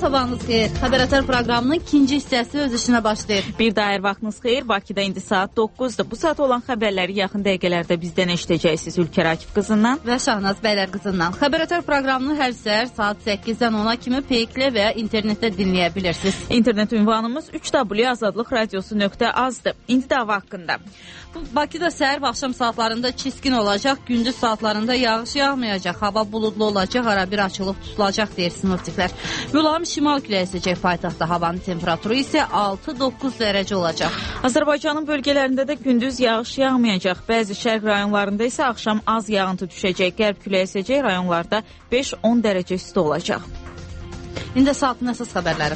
sabahınız xeyir. Xəbər proqramının ikinci hissəsi öz işinə başlayır. Bir dair vaxtınız xeyir. Bakıda indi saat 9-dur. Bu saat olan xəbərləri yaxın dəqiqələrdə bizdən eşidəcəksiniz Ülker Akif qızından və Şahnaz Bəylər qızından. Xəbər proqramını hər səhər saat 8-dən 10-a kimi Peyklə və internetdə dinləyə bilirsiniz. İnternet ünvanımız 3w.azadlıqradiosu.az-dır. İndi dava haqqında. Bakıda səhər və axşam saatlarında çiskin olacaq, gündüz saatlarında yağış yağmayacaq, hava buludlu olacaq, ara bir açılıb tutulacaq deyir sinoptiklər. Mülayim şimal küləyi əsəcək paytaxtda, havanın temperaturu isə 6-9 dərəcə olacaq. Azərbaycanın bölgələrində də gündüz yağış yağmayacaq, bəzi şərq rayonlarında isə axşam az yağıntı düşəcək, qərb küləyi əsəcək, rayonlarda 5-10 dərəcə isti olacaq. İndi saatın əsas xəbərləri.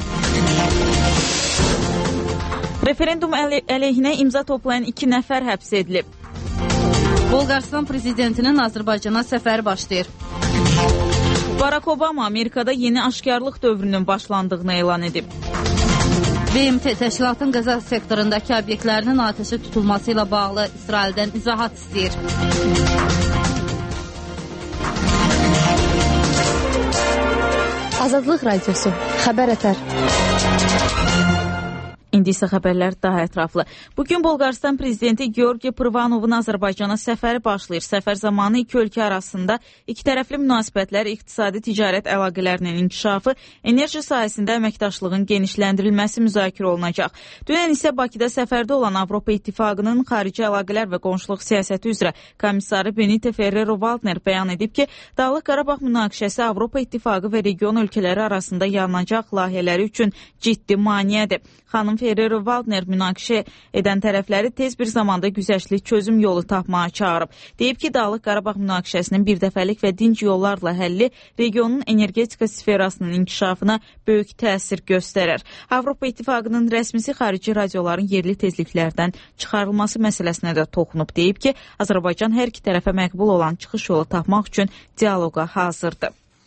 Referendum əleyhinə imza toplayan 2 nəfər həbs edilib. Bolqarıstan prezidentinin Azərbaycana səfəri başlayır. Barack Obama Amerikada yeni aşkarlıq dövrünün başlandığını elan edib. BMT təşkilatın Qəza sektorundakı obyektlərinin atəşə tutulması ilə bağlı İsraildən izahat istəyir. Azadlıq Radiosu, Xəbər Ətər. İndi isə xəbərlər daha ətraflı. Bugün Bolqarıstan prezidenti Georgi Pırvanovun Azərbaycana səfəri başlayır. Səfər zamanı iki ölkə arasında ikitərəfli münasibətlər, iqtisadi ticarət əlaqələrinin inkişafı, enerji sahəsində əməkdaşlığın genişləndirilməsi müzakirə olunacaq. Dünən isə Bakıda səfərdə olan Avropa İttifaqının xarici əlaqələr və qonşuluq siyasəti üzrə komissarı Benito Ferrero-Waldner bəyan edib ki, Dağlıq Qarabağ münaqişəsi Avropa İttifaqı və region ölkələri arasında yaranacaq layihələri üçün ciddi maneədir. Xanım Ferrero-Waldner münaqişə edən tərəfləri tez bir zamanda güzəştli çözüm yolu tapmağa çağırıb. Deyib ki, Dağlıq Qarabağ münaqişəsinin birdəfəlik və dinc yollarla həlli regionun energetika sferasının inkişafına böyük təsir göstərər. Avropa İttifaqının rəsmisi xarici radioların yerli tezliklərdən çıxarılması məsələsinə də toxunub. Deyib ki, Azərbaycan hər iki tərəfə məqbul olan çıxış yolu tapmaq üçün dialoqa hazırdır.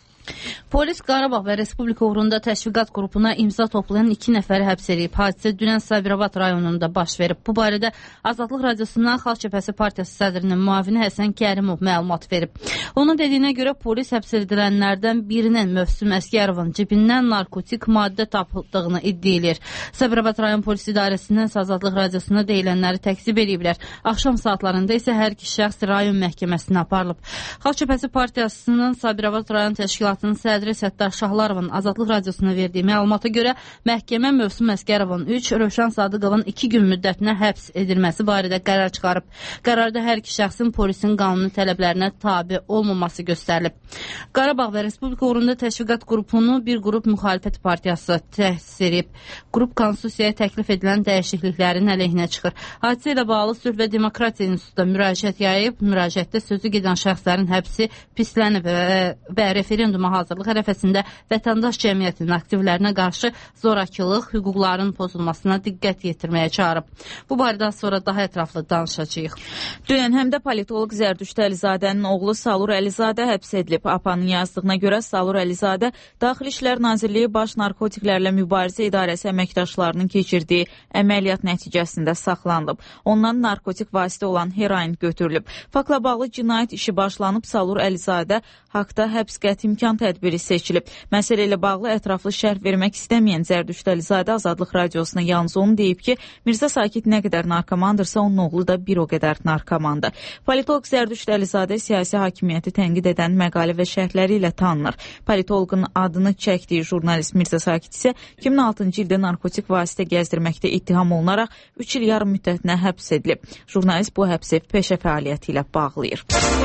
Polis Qarabağ və Respublika uğrunda təşviqat qrupuna imza toplayan 2 nəfəri həbs edib. Hadisə dünən Sabirabad rayonunda baş verib. Bu barədə Azadlıq Radiosundan Xalq Cəbhəsi Partiyası sədrinin müavini Həsən Kərimov məlumat verib. Onun dediyinə görə polis həbs edilənlərdən birinin Mövsüm Əskərovun cibindən narkotik maddə tapıldığını iddialayır. Sabirabad rayon polis idarəsindən Azadlıq Radiosuna deyilənləri təkzib ediblər. Axşam saatlarında isə hər iki şəxs rayon məhkəməsinə aparılıb. Xalq Cəbhəsi Partiyasının Sabirabad rayon təşkilatının sədri Səttar Şahlarovanın Azadlıq Radiosuna verdiyi məlumata görə məhkəmə Mövsüm Əskərovun 3, Rövşən Sadıqovun 2 gün müddətinə həbs edilməsi barədə qərar çıxarıb. Qərarda hər iki şəxsin polisin qanuni tələblərinə tabe olmaması göstərilib. Qarabağ və Respublika uğrunda təşviqat qrupunu bir qrup müxalifət partiyası təsis edib. Qrup konstitusiyaya təklif edilən dəyişikliklərin əleyhinə çıxır. Hadisə ilə bağlı Sülh və Demokratiya İnstitutuna müraciət yayıb. Müraciətdə sözü gedən şəxslərin həbsi pislənib və referenduma hazırlıq ərəfəsində vətəndaş cəmiyyətinin aktivlərinə qarşı zorakılıq, hüquqların pozulmasına diqqət yetirməyə çağırıb. Bu barədən sonra daha ətraflı danışacağıq. Dünən həm də politoloq Zərdüşt Əlizadənin oğlu Salur Əlizadə həbs edilib. APA'nın yazdığına görə Salur Əlizadə Daxili İşlər Nazirliyi Baş Narkotiklərlə Mübarizə İdarəsi əməkdaşlarının keçirdiyi əməliyyat nəticəsində saxlanılıb. Ondan narkotik vasitə olan heroin götürülüb. Faktla bağlı cinayət işi başlanıb. Salur Əlizadə haqda həbs qəti imkan tədbiri seçilib. Məsələ ilə bağlı ətraflı şərh vermək istəməyən Zərdüşt Əlizadə Azadlıq Radiosuna yalnız onu deyib ki, Mirzə Sakit nə qədər narkomandırsa, onun oğlu da bir o qədər narkomandır. Politoloq Zərdüşt Əlizadə siyasi hakimiyyəti tənqid edən məqalə və şərhləri ilə tanınır. Politoloqun adını çəkdiyi jurnalist Mirzə Sakit isə 2006-cı ildə narkotik vasitə gəzdirməkdə ittiham olunaraq 3 il yarım müddətinə həbs edilib. Jurnalist bu həbsi peşə fəaliyyəti ilə bağlayır.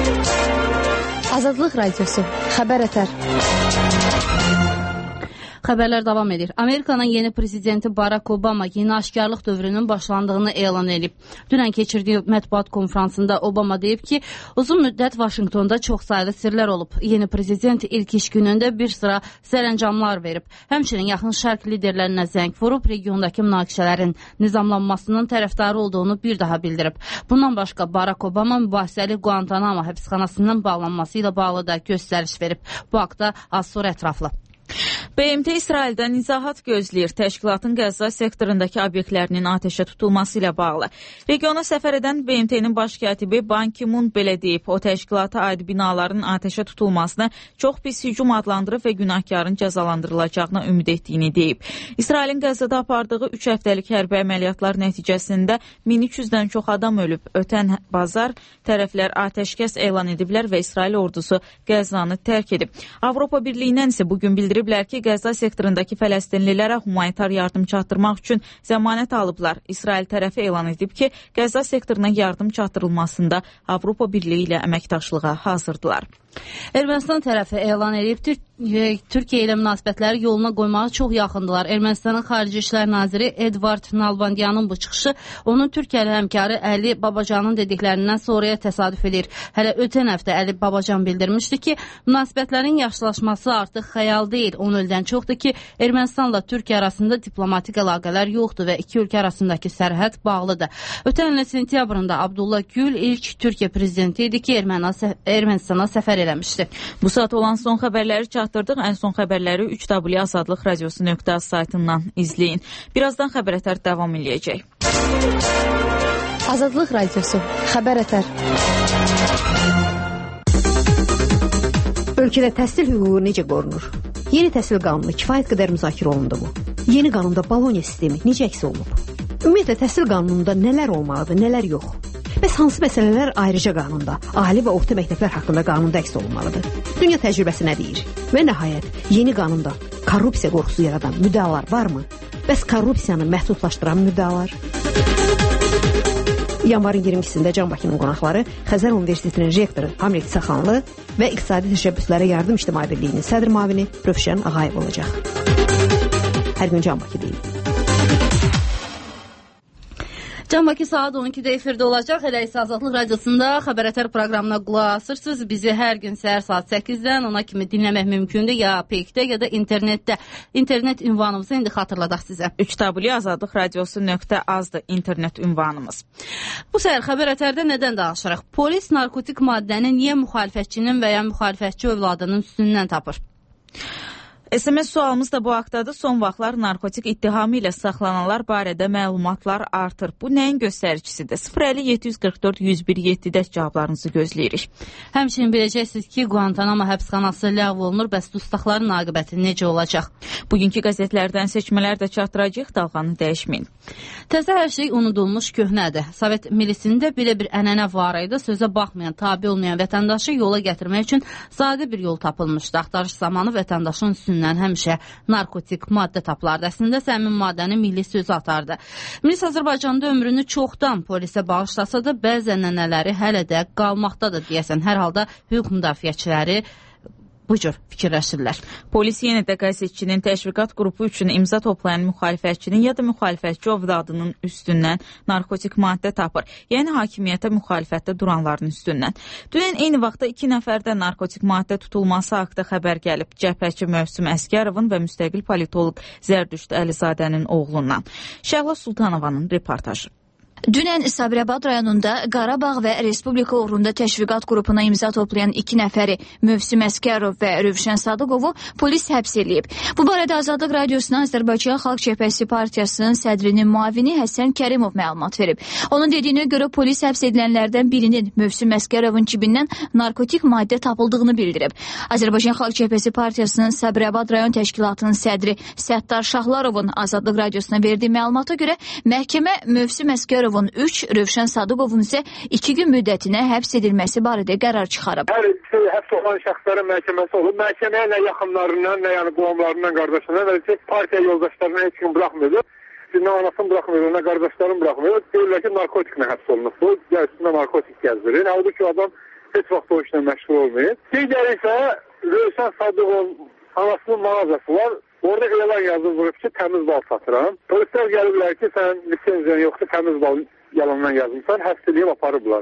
Azadlıq Radiosu, Xəbər Ətər. Xəbərlər davam edir. Amerikanın yeni prezidenti Barack Obama yeni aşkarlıq dövrünün başlandığını elan edib. Dünən keçirdiyi mətbuat konfransında Obama deyib ki, uzun müddət Vaşinqtonda çox sayılı sirlər olub. Yeni prezident ilk iş günündə bir sıra sərəncamlar verib. Həmçinin yaxın şərq liderlərinə zəng vurub, regiondakı münaqişələrin nizamlanmasının tərəfdarı olduğunu bir daha bildirib. Bundan başqa Barack Obama mübahisəli Guantanamo həbsxanasının bağlanması ilə bağlı da göstəriş verib. Bu haqda az sonra ətraflı. BMT İsraildən izahat gözləyir. Təşkilatın Qəzza sektorundakı obyektlərinin atəşə tutulması ilə bağlı. Regiona səfər edən BMT-nin baş katibi Ban Ki-mun belə deyib. O, təşkilata aid binaların atəşə tutulmasını çox pis hücum adlandırıb və günahkarın cəzalandırılacağına ümid etdiyini deyib. İsrailin Qəzzada apardığı 3 həftəlik hərbi əməliyyatlar nəticəsində 1300-dən çox adam ölüb. Ötən bazar tərəflər atəşkəs elan ediblər və İsrail ordusu Qəzzanı tərk edib. Avropa Birliyindən isə bugün bildiriblər ki, Qəzza sektorundakı fələstinlilərə humanitar yardım çatdırmaq üçün zəmanət alıblar. İsrail tərəfi elan edib ki, Qəzza sektoruna yardım çatdırılmasında Avropa Birliyi ilə əməkdaşlığa hazırdılar. Ermənistan tərəfi elan edib Türkiyə ilə münasibətləri yoluna qoymağa çox yaxındılar. Ermənistanın Xarici İşlər Naziri Edvard Nalbandyanın bu çıxışı onun Türkiyəli həmkarı Əli Babacanın dediklərindən sonraya təsadüf edir. Hələ ötən həftə Əli Babacan bildirmişdi ki, münasibətlərin yaxşılaşması artıq xəyal deyil. 10 ildən çoxdur ki, Ermənistanla Türkiyə arasında diplomatik əlaqələr yoxdur və iki ölkə arasındakı sərhəd bağlıdır. Ötən ilin sentyabrında Abdullah Gül ilk Türkiyə prezidenti idi ki, Ermənistana səfər eləmişdi. Bu saat olan son xəbərləri çatdırdıq. Ən son xəbərləri 3W Azadlıq Radiosu.az saytından izləyin. Birazdan xəbər ətər davam eləyəcək. Azadlıq Radiosu. Xəbər ətər. Ölkədə təhsil hüququ necə qorunur? Yeni təhsil qanunu kifayət qədər müzakirə olundu mu? Yeni qanunda Bologna sistemi necə əks olunub? Ümumiyyətlə, təhsil qanununda nələr olmalıdır, nələr yox? Bəs hansı məsələlər ayrıca qanunda, ali və orta məktəblər haqqında qanunda əks olunmalıdır? Dünya təcrübəsi nə deyir? Və nəhayət, yeni qanunda korrupsiya qorxusu yaradan müddəalar varmı? Bəs korrupsiyanı məhdudlaşdıran müddəalar? Yanvarın 22-sində Can Bakının qonaqları Xəzər Universitetinin rektoru Hamlet İsaxanlı və İqtisadi Təşəbbüslərə Yardım İctimai Birliyinin sədr müavini Rövşən Ağayev olacaq. Hər gün Can Bakı deyil. Can Bakı saat 12-də efirdə olacaq. Elə isə Azadlıq Radiosunda Xəbər Ətər proqramına qulaq asırsınız. Bizi hər gün səhər saat 8-dən ona kimi dinləmək mümkündür. Ya Peykdə, ya da internetdə. İnternet ünvanımızı indi xatırladaq sizə. 3W Azadlıq Radiosu.azdır internet ünvanımız. Bu səhər Xəbər Ətərdə nədən danışırıq? Polis narkotik maddəni niyə müxalifətçinin və ya müxalifətçi övladının üstündən tapır? SMS sualımız da bu haqdadır. Son vaxtlar narkotik ittihamı ilə saxlananlar barədə məlumatlar artır. Bu nəyin göstəricisidir? 050-744-101-7-də cavablarınızı gözləyirik. Həmçinin biləcəksiniz ki, Guantanamo həbsxanası ləğv olunur. Bəs dustaqların aqibəti necə olacaq? Bugünkü qəzetlərdən seçmələr də çatdıracaq, dalğanı dəyişməyin. Təzə hər şey unudulmuş köhnədir. Sovet milisində belə bir ənənə var idi. Sözə baxmayan, tabi olmayan vətəndaşı yola gətirmək üçün sadə bir yol tapılmışdı. Axtarış zamanı vətəndaşın üstündən həmişə narkotik maddə tapılardı. Əslində həmin maddəni milli sözü atardı. Milis Azərbaycanda ömrünü çoxdan polisə bağışlasa da bəzi ənənələri hələ də qalmaqdadır deyəsən. Hər halda hüquq müdafiəçiləri bu cür fikirləşirlər. Polis yenə də qəzetçinin təşviqat qrupu üçün imza toplayan müxalifətçinin ya da müxalifətçi övladının üstündən narkotik maddə tapır. Yəni hakimiyyətə müxalifətdə duranların üstündən. Dünən eyni vaxtda 2 nəfərdə narkotik maddə tutulması haqqında xəbər gəlib. Cəbhəçi Mövsüm Əskərovun və müstəqil politoloq Zərdüşt Əlizadənin oğlundan. Şəhla Sultanovanın reportajı. Dünən Sabirabad rayonunda Qarabağ və Respublika uğrunda təşviqat qrupuna imza toplayan 2 nəfəri Mövsüm Əskərov və Rövşən Sadıqovu polis həbs edib. Bu barədə Azadlıq Radiosuna Azərbaycan Xalq Cəbhəsi Partiyasının sədrinin müavini Həsən Kərimov məlumat verib. Onun dediyinə görə polis həbs edilənlərdən birinin Mövsüm Əskərovun cibindən narkotik maddə tapıldığını bildirib. Azərbaycan Xalq Cəbhəsi Partiyasının Sabirabad rayon təşkilatının sədri Səttar Şahlarovun Azadlıq Radiosuna verdiyi məlumata görə məhkəmə Mövsüm Əskərov 3, Rövşən Sadıqovun isə 2 gün müddətinə həbs edilməsi barədə qərar çıxarıb. Hər həbs olan şəxslərin məhkəməsi olub. Məhkəməyə nə yaxınlarından, nə yəni qohumlarından, qardaşlarından, və partiya yoldaşlarından heç kim buraxmıyordu. Nə anasını buraxmıyordu, nə qardaşlarını buraxmıyordu. Deyirlər ki, narkotiklə həbs olunub. Bu üstündə narkotik gəzdirir. Halbuki adam heç vaxt o işlə məşğul olmayıb. Digəri isə Rövşən Sadıqovun anasının mağazası var. Orada elan yazılır ki, təmiz bal satıram. Polislər gəlirlər ki, sən lisenziyan yoxdur, təmiz bal yalandan yazmışsan, həbs edib aparıblar.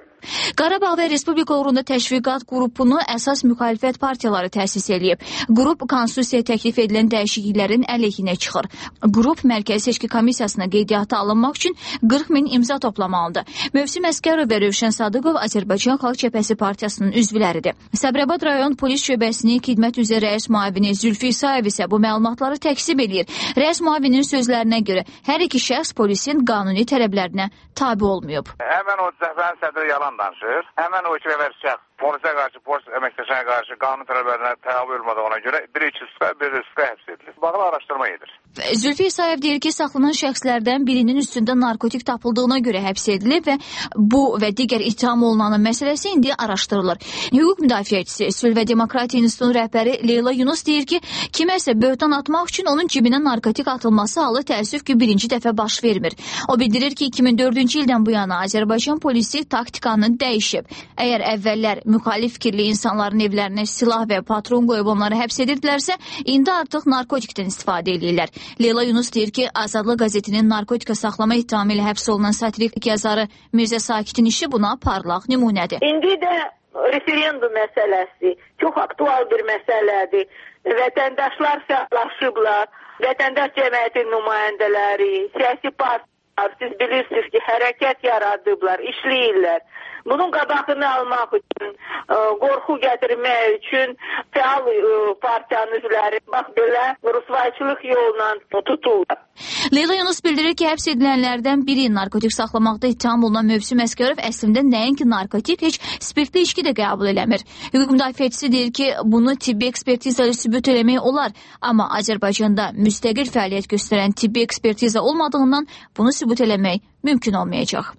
Qarabağ və Respublika uğrunda təşviqat qrupunu əsas müxalifət partiyaları təsis edib. Qrup konstitusiyaya təklif edilən dəyişikliklərin əleyhinə çıxır. Qrup Mərkəzi Seçki Komissiyasına qeydiyyata alınmaq üçün 40 min imza toplamalıdır. Mövsüm Əskərov və Rövşən Sadıqov Azərbaycan Xalq Cəbhəsi Partiyasının üzvləridir. Sabirabad rayon polis şöbəsinin xidmət üzrə rəis müavini Zülfü İsayev isə bu məlumatları təkzib edir. Rəis müavinin sözlərinə görə hər iki şəxs polisin qanuni tələblərinə tabi olmayıb. Həmən o cəbhənin sədri yalan danışır. Həmən o iki nəfər şəxs polisə qarşı, polis əməkdaşına qarşı qanun tələblərinə tabi olmadığına görə bir suska, bir suska həbs edilir. Bağlı araşdırma edir. Zülfü İsayev deyir ki, saxlanan şəxslərdən birinin üstündə narkotik tapıldığına görə həbs edilib və bu və digər ittiham olunanın məsələsi indi araşdırılır. Hüquq müdafiəçisi, Sülh və Demokratiya İnstitutunun rəhbəri Leyla Yunus deyir ki, kiməsə böhtan atmaq üçün onun cibinə narkotik atılması halı təəssüf ki, birinci dəfə baş vermir. O bildirir ki, 2004-cü ildən bu yana Azərbaycan polisi taktikanı dəyişib. Əgər əvvəllər müxalif fikirli insanların evlərinə silah və patron qoyub onları həbs edirdilərsə, indi artıq narkotikdən istifadə edirlər. Leyla Yunus deyir ki, Azadlıq qəzetinin narkotika saxlama ittihamı ilə həbs olunan satirik yazarı Mirzə Sakitin işi buna parlaq nümunədir. İndi də referendum məsələsi çox aktual bir məsələdir. Vətəndaşlar fəallaşıblar, vətəndaş cəmiyyətin nümayəndələri, siyasi partiyalar, siz bilirsiniz ki, hərəkət yaradıblar, işləyirlər. Bunun qabağını almaq üçün, qorxu gətirmək üçün fəal partiyanın üzvləri bax belə rusvayçılıq yolla tutulur. Leyla Yunus bildirir ki, həbs edilənlərdən biri narkotik saxlamaqda ittiham olunan Mövsüm Əskərov əslində nəinki narkotik, heç spirtli içki də qəbul eləmir. Hüquq müdafiəçisi deyir ki, bunu tibbi ekspertiza ilə sübut eləmək olar, amma Azərbaycanda müstəqil fəaliyyət göstərən tibbi ekspertiza olmadığından bunu sübut eləmək mümkün olmayacaq.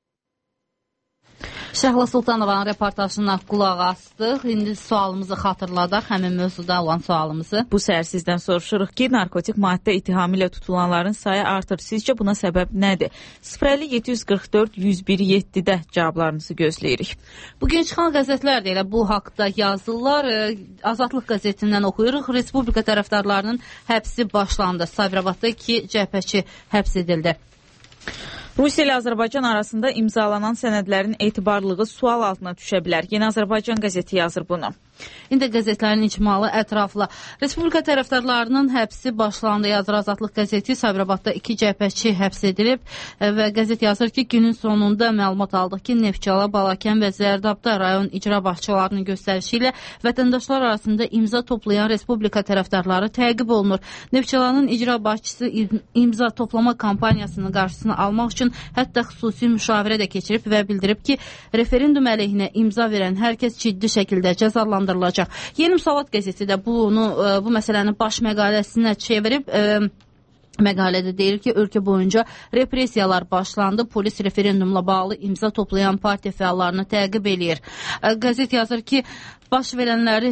Şəhla Sultanovanın reportajına qulaq astıq. İndi sualımızı xatırladaq, həmin mövzuda olan sualımızı. Bu səhər sizdən soruşuruq ki, narkotik maddə ittihamı ilə tutulanların sayı artır. Sizcə buna səbəb nədir? 050-744-101-7-də cavablarınızı gözləyirik. Bugün çıxan qəzetlər də elə bu haqda yazırlar. Azadlıq qəzetindən oxuyuruq. Respublika tərəfdarlarının həbsi başlandı. Sabirabadda 2 cəbhəçi həbs edildi. Rusiya ilə Azərbaycan arasında imzalanan sənədlərin etibarlılığı sual altına düşə bilər. Yeni Azərbaycan qəzeti yazır bunu. İndi qəzetlərin icmalı ətrafla. Respublika tərəfdarlarının həbsi başlandı. Yazır Azadlıq qəzeti. Sabirabadda 2 cəbhəçi həbs edilib və qəzet yazır ki, günün sonunda məlumat aldıq ki, Neftçala, Balakən və Zərdabda rayon icra başçılarının göstərişi ilə vətəndaşlar arasında imza toplayan Respublika tərəfdarları təqib olunur. Neftçalanın icra başçısı imza toplama kampaniyasının qarşısını almaq üçün hətta xüsusi müşavirə də keçirib və bildirib ki, referendum əleyhinə imza verən hər kəs ciddi şəkildə cəzalandırılacaq. Yeni Müsavat qəzeti də bu məsələnin baş məqaləsinə çevirib. Məqalədə deyir ki, ölkə boyunca repressiyalar başlandı. Polis referendumla bağlı imza toplayan partiya fəallarını təqib eləyir. Qəzet yazır ki, baş verənləri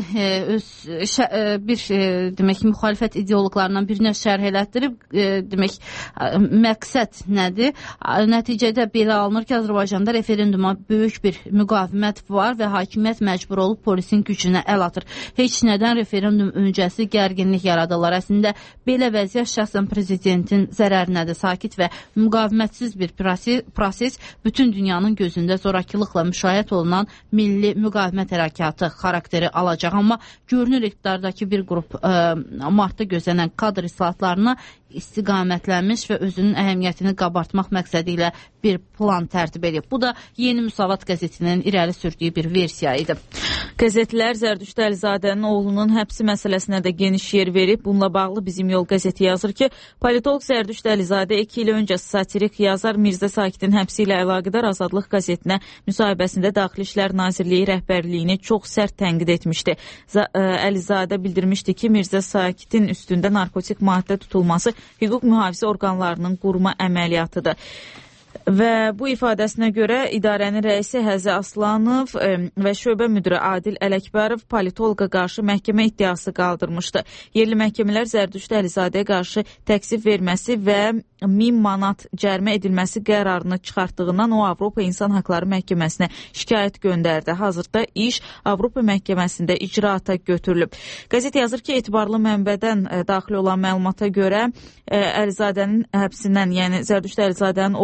demək müxalifət ideoloqlarından birinə şərh elətdirib, demək məqsəd nədir? Nəticədə belə alınır ki, Azərbaycanda referenduma böyük bir müqavimət var və hakimiyyət məcbur olub polisin gücünə əl atır. Heç nədən referendum öncəsi gərginlik yaradırlar. Əslində belə vəziyyət şəxsən prezidentin zərərinədir. Sakit və müqavimətsiz bir proses bütün dünyanın gözündə zorakılıqla müşahidə olunan milli müqavimət hərəkatı xarakteri alacaq, amma görünür iqtidardakı bir qrup martda gözlənən kadr islahatlarına istiqamətlənmiş və özünün əhəmiyyətini qabartmaq məqsədi ilə bir plan tərtib edib. Bu da Yeni Müsavat qəzetinin irəli sürdüyü bir versiya idi. Qəzetlər Zərdüşt Əlizadənin oğlunun həbsi məsələsinə də geniş yer verib. Bununla bağlı Bizim Yol qəzeti yazır ki, politolog Zərdüşt Əlizadə 2 il öncə satirik yazar Mirzə Sakitin həbsi ilə əlaqədar Azadlıq qəzetinə müsahibəsində Daxili İşlər Nazirliyi rəhbərliyini çox sərt tənqid etmişdi. Əlizadə bildirmişdi ki, Mirzə Sakitin üstündə narkotik maddə tutulması hüquq mühafizə orqanlarının qurma əməliyyatıdır. Və bu ifadəsinə görə idarənin rəisi Həzi Aslanov və şöbə müdiri Adil Ələkbərov politoloqa qarşı məhkəmə iddiası qaldırmışdı. Yerli məhkəmələr Zərdüşt Əlizadəyə qarşı təqsif verməsi və 1000 manat cərimə edilməsi qərarını çıxartdığından o Avropa İnsan Haqları Məhkəməsinə şikayət göndərdi. Hazırda iş Avropa Məhkəməsində icraata götürülüb. Qəzet yazır ki, etibarlı mənbədən daxil olan məlumata görə Əlizadənin həbsindən, yəni Zərdüşt Əlizadənin oğlu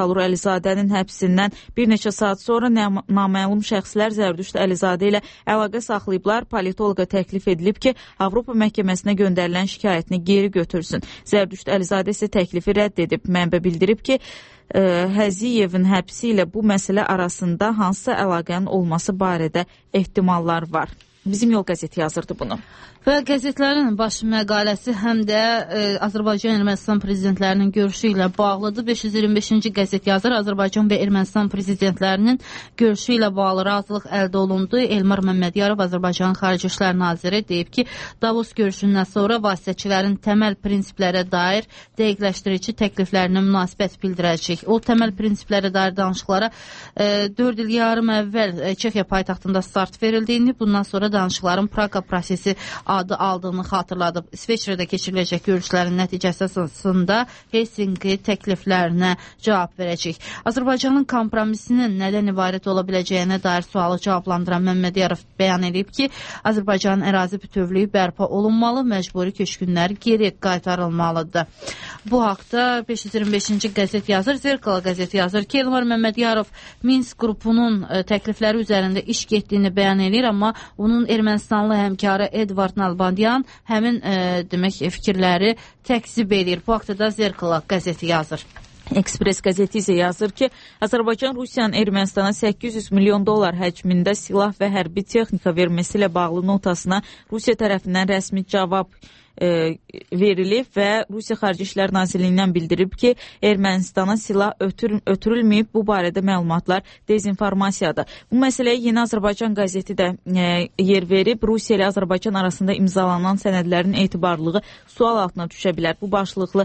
Salur Əlizadənin həbsindən bir neçə saat sonra naməlum şəxslər Zərdüşt Əlizadə ilə əlaqə saxlayıblar. Politoloqa təklif edilib ki, Avropa məhkəməsinə göndərilən şikayətini geri götürsün. Zərdüşt Əlizadə isə təklifi rədd edib. Mənbə bildirib ki, Həziyevin həbsi ilə bu məsələ arasında hansısa əlaqənin olması barədə ehtimallar var. Bizim Yol qəzeti yazırdı bunu. Və qəzetlərin baş məqaləsi həm də Azərbaycan Ermənistan prezidentlərinin görüşü ilə bağlıdır. 525-ci qəzet yazır. Azərbaycan və Ermənistan prezidentlərinin görüşü ilə bağlı razılıq əldə olundu. Elmar Məmmədiyarov, Azərbaycan Xarici İşlər Naziri deyib ki, Davos görüşündən sonra vasitəçilərin təməl prinsiplərə dair dəqiqləşdirici təkliflərinə münasibət bildirəcək. O təməl prinsiplərə dair danışıqlara 4 il yarım əvvəl Çexiya paytaxtında start verildiyini, bundan sonra danışıqların Praqa prosesi adı aldığını xatırladıb. İsveçrədə keçiriləcək görüşlərin nəticəsində Helsinki təkliflərinə cavab verəcək. Azərbaycanın kompromisinin nədən ibarət ola biləcəyinə dair sualı cavablandıran Məmmədiyarov bəyan edib ki, Azərbaycanın ərazi bütövlüyü bərpa olunmalı, məcburi köçkünlər geri qaytarılmalıdır. Bu haqda 525-ci qəzet yazır. Zerkala qəzeti yazır ki, Elmar Məmmədiyarov Minsk qrupunun təklifləri üzərində iş getdiyini bəyan edir, amma onun Ermənistanlı həmkarı Edvard Nalbandyan həmin demək fikirləri təkzib edir. Bu haqda da Zerkala qəzeti yazır. Ekspres qəzeti isə yazır ki, Azərbaycan Rusiyanın Ermənistana 800 milyon dollar həcmində silah və hərbi texnika verməsi ilə bağlı notasına Rusiya tərəfindən rəsmi cavab verilib və Rusiya Xarici İşlər Nazirliyindən bildirib ki, Ermənistana silah ötürülməyib. Bu barədə məlumatlar dezinformasiyadır. Bu məsələyə Yeni Azərbaycan qəzeti də yer verib. Rusiya ilə Azərbaycan arasında imzalanan sənədlərin etibarlılığı sual altına düşə bilər. Bu başlıqlı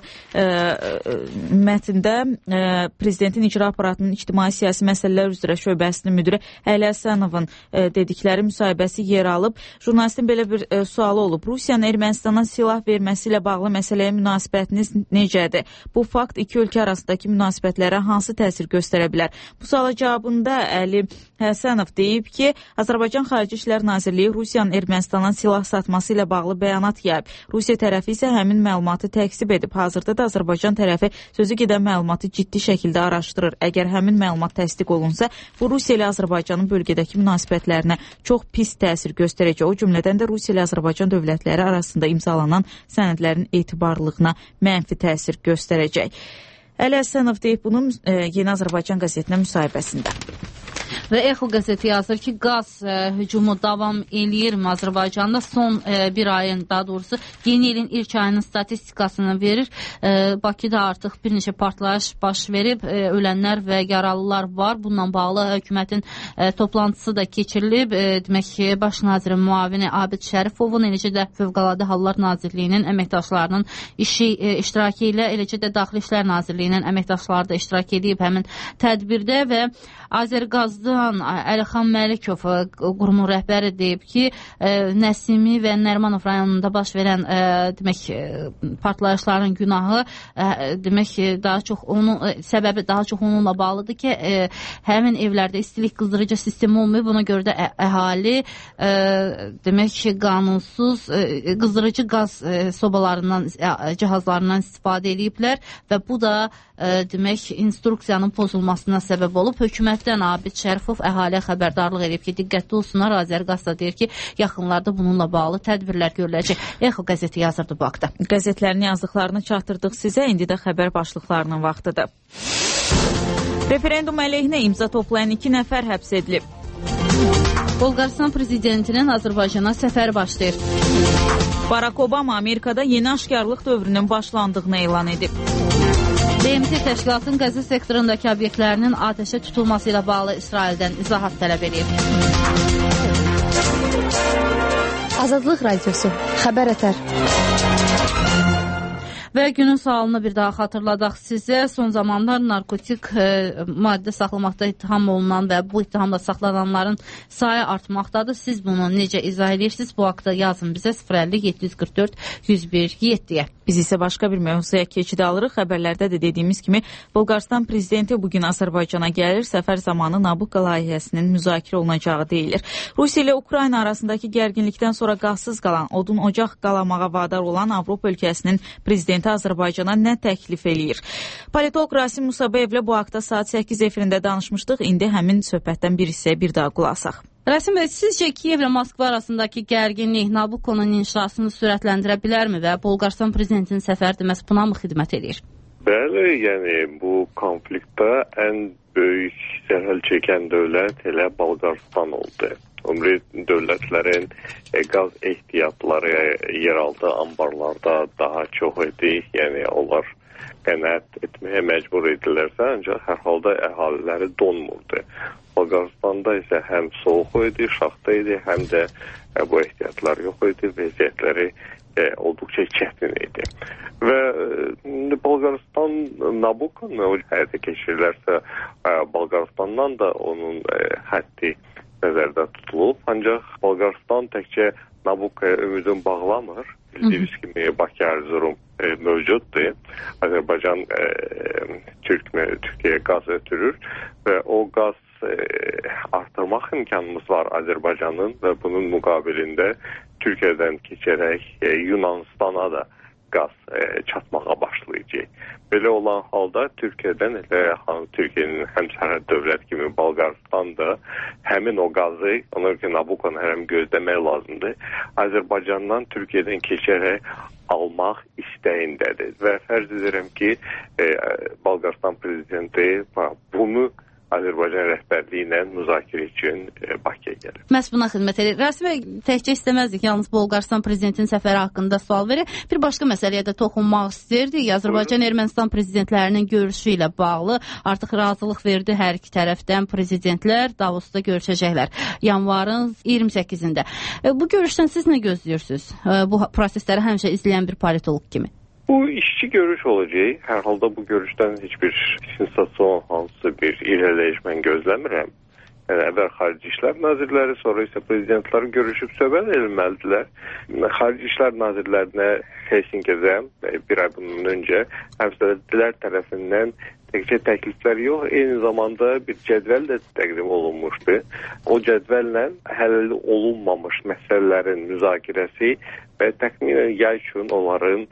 mətndə Prezidentin icra aparatının ictimai siyasi məsələlər üzrə şöbəsinin müdiri Əli Həsənovun dedikləri müsahibəsi yer alıb. Jurnalistin belə bir sualı olub. Rusiyanın Ermənistana silah verməsi ilə bağlı məsələyə münasibətiniz necədir? Bu fakt iki ölkə arasındakı münasibətlərə hansı təsir göstərə bilər? Bu suala cavabında Əli Həsənov deyib ki, Azərbaycan Xarici İşlər Nazirliyi Rusiyanın Ermənistana silah satması ilə bağlı bəyanat yayıb. Rusiya tərəfi isə həmin məlumatı təkzib edib. Hazırda da Azərbaycan tərəfi sözü gedən məlumatı ciddi şəkildə araşdırır. Əgər həmin məlumat təsdiq olunsa, bu Rusiya ilə Azərbaycanın bölgədəki münasibətlərinə çox pis təsir göstərəcək. O cümlədən də Rusiya ilə Azərbaycan dövlətləri arasında imzalanan sənədlərin etibarlılığına mənfi təsir göstərəcək. Əli Həsənov deyib bunu Yeni Azərbaycan qəzetinə müsahibəsində. Və Exo qəzeti yazır ki, qaz hücumu davam eləyirmi Azərbaycanda? Son bir ayın, daha doğrusu yeni ilin ilk ayının statistikasını verir. Bakıda artıq bir neçə partlayış baş verib, ölənlər və yaralılar var. Bununla bağlı hökumətin toplantısı da keçirilib. Demək ki, Baş nazirin müavini Abid Şərifovun, eləcə də Fövqəladə Hallar Nazirliyinin əməkdaşlarının iştirakı ilə, eləcə də Daxili İşlər Nazirliyinin əməkdaşları da iştirak edib həmin tədbirdə və Azərqazdan Əlixan Məlikov qurumun rəhbəri deyib ki, Nəsimi və Nərimanov rayonunda baş verən demək partlayışların günahı demək daha çox səbəbi daha çox onunla bağlıdır ki, həmin evlərdə istilik qızdırıcı sistemi olmayıb. Buna görə də əhali demək ki, qanunsuz qızdırıcı qaz sobalarından, cihazlarından istifadə ediblər və bu da demək instruksiyanın pozulmasına səbəb olub. Hökumətdən Abid Şərifov əhaliyə xəbərdarlıq edib ki, diqqətli olsunlar. Azərqaz da deyir ki, yaxınlarda bununla bağlı tədbirlər görüləcək. Exo qəzeti yazırdı bu haqda. Qəzetlərin yazdıqlarını çatdırdıq sizə. İndi də xəbər başlıqlarının vaxtıdır. Referendum əleyhinə imza toplayan 2 nəfər həbs edilib. Bolqarıstan prezidentinin Azərbaycana səfəri başlayır. Barack Obama Amerikada yeni aşkarlıq dövrünün başlandığını elan edib. BMT təşkilatın Qəzza sektorundakı obyektlərinin atəşə tutulması ilə bağlı İsraildən izahat tələb edir. Azadlıq Radiosu, Xəbər Ətər. Və günün sualını bir daha xatırladaq sizə. Son zamanlar narkotik maddə saxlamaqda ittiham olunan və bu ittihamla saxlananların sayı artmaqdadır. Siz bunu necə izah edirsiniz? Bu haqda yazın bizə 050-744-101-7-yə. Biz isə başqa bir mövzuya keçid alırıq. Xəbərlərdə də dediyimiz kimi Bolqarıstan prezidenti bugün Azərbaycana gəlir. Səfər zamanı Nabucco layihəsinin müzakirə olunacağı deyilir. Rusiya ilə Ukrayna arasındakı gərginlikdən sonra qazsız qalan, odun ocaq qalamağa vadar olan Avropa ölkəsinin prezidenti prezidenti Azərbaycana nə təklif eləyir? Politolog Rasim Musabəyevlə bu haqda saat 8 efirində danışmışdıq. İndi həmin söhbətdən bir hissəyə bir daha qulaq asaq. Rasim bəy, sizcə Kiyev ilə Moskva arasındakı gərginlik Nabukonun inşasını sürətləndirə bilərmi və Bolqarıstan prezidentinin səfəri məhz buna mı xidmət edir? Bəli, yəni bu konfliktdə ən böyük zərər çəkən dövlət elə Bolqarıstan oldu. Ümri dövlətlərin qaz ehtiyatları yeraltı ambarlarda daha çox idi. Yəni onlar qənaət etməyə məcbur edilərsə, ancaq hər halda əhaliləri donmurdu. Bolqarıstanda isə həm soğuq idi, şaxta idi, həm də bu ehtiyatlar yox idi, vəziyyətləri olduqca çətin idi. Və Bolqarıstan Nabukonu həyata keçirilərsə, Bolqarıstandan da onun həddi nəzərdə tutulub. Ancaq Bolqarıstan təkcə Nabukoya ümidini bağlamır. Bildiyiniz kimi Bakı Erzurum mövcuddur. Azərbaycan Türkiyəyə qaz ötürür və o qaz artırmaq imkanımız var Azərbaycanın və bunun müqabilində Türkiyədən keçərək Yunanistana da qaz çatmağa başlayacaq. Belə olan halda Türkiyədən Türkiyənin həmsərhəd dövlət kimi Bolqarıstan da həmin o qazı, ona görə Nabukonu həm gözləmək lazımdır. Azərbaycandan Türkiyədən keçərək almaq istəyindədir və fərz edirəm ki, Bolqarıstan prezidenti bunu Azərbaycan rəhbərliyi ilə müzakirə üçün Bakıya gəlir. Məhz buna xidmət edir. Rasim bəy, təkcə istəməzdik yalnız Bolqarıstan prezidentinin səfəri haqqında sual verir. Bir başqa məsələyə də toxunmaq istəyirdik. Azərbaycan-Ermənistan prezidentlərinin görüşü ilə bağlı artıq razılıq verdi hər iki tərəfdən. Prezidentlər Davosda görüşəcəklər yanvarın 28-də. Bu görüşdən siz nə gözləyirsiniz? Bu prosesləri həmişə izləyən bir politolog kimi. Bu işçi görüş olacaq. Hər halda bu görüşdən heç bir sensasiyon, hansı bir irəliləyiş mən gözləmirəm. Yəni, əvvəl Xarici İşlər Nazirləri, sonra isə prezidentləri görüşüb söhbət edilməlidirlər. Xarici İşlər Nazirlərinə Helsinki'də bir ay bundan öncə həmsədrlər tərəfindən təkcə təkliflər yox, eyni zamanda bir cədvəl də təqdim olunmuşdu. O cədvəllə həll olunmamış məsələlərin müzakirəsi və təxminən yay üçün onların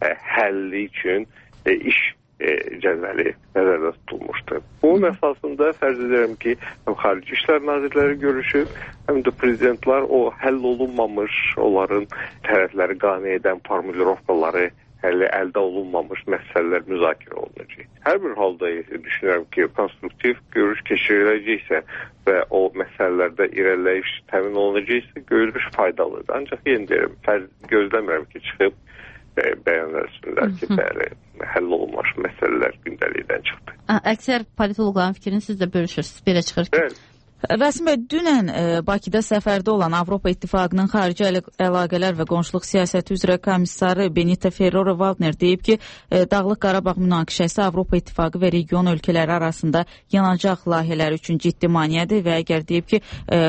həlli üçün iş cədvəli nəzərdə tutulmuşdur. Bunun əsasında fərz edirəm ki, həm Xarici İşlər Nazirləri görüşüb, həm də prezidentlər o həll olunmamış, onların tərəfləri qane edən formulirovkaları hələ əldə olunmamış məsələlər müzakirə olunacaq. Hər bir halda düşünürəm ki, konstruktiv görüş keçiriləcəksə və o məsələlərdə irəliləyiş təmin olunacaqsa, görüş faydalıdır. Ancaq yenə deyirəm, gözləmirəm ki, çıxıb bəyan etsinlər ki, bəli, həll olunmuş məsələlər gündəlikdən çıxdı. Əksər politologların fikrini siz də bölüşürsünüz, belə çıxır ki. Bəli. Rasim bəy, dünən Bakıda səfərdə olan Avropa İttifaqının xarici əlaqələr və qonşuluq siyasəti üzrə komissarı Benita Ferrero-Waldner deyib ki, Dağlıq Qarabağ münaqişəsi Avropa İttifaqı və region ölkələri arasında yanacaq layihələri üçün ciddi maneədir və əgər deyib ki,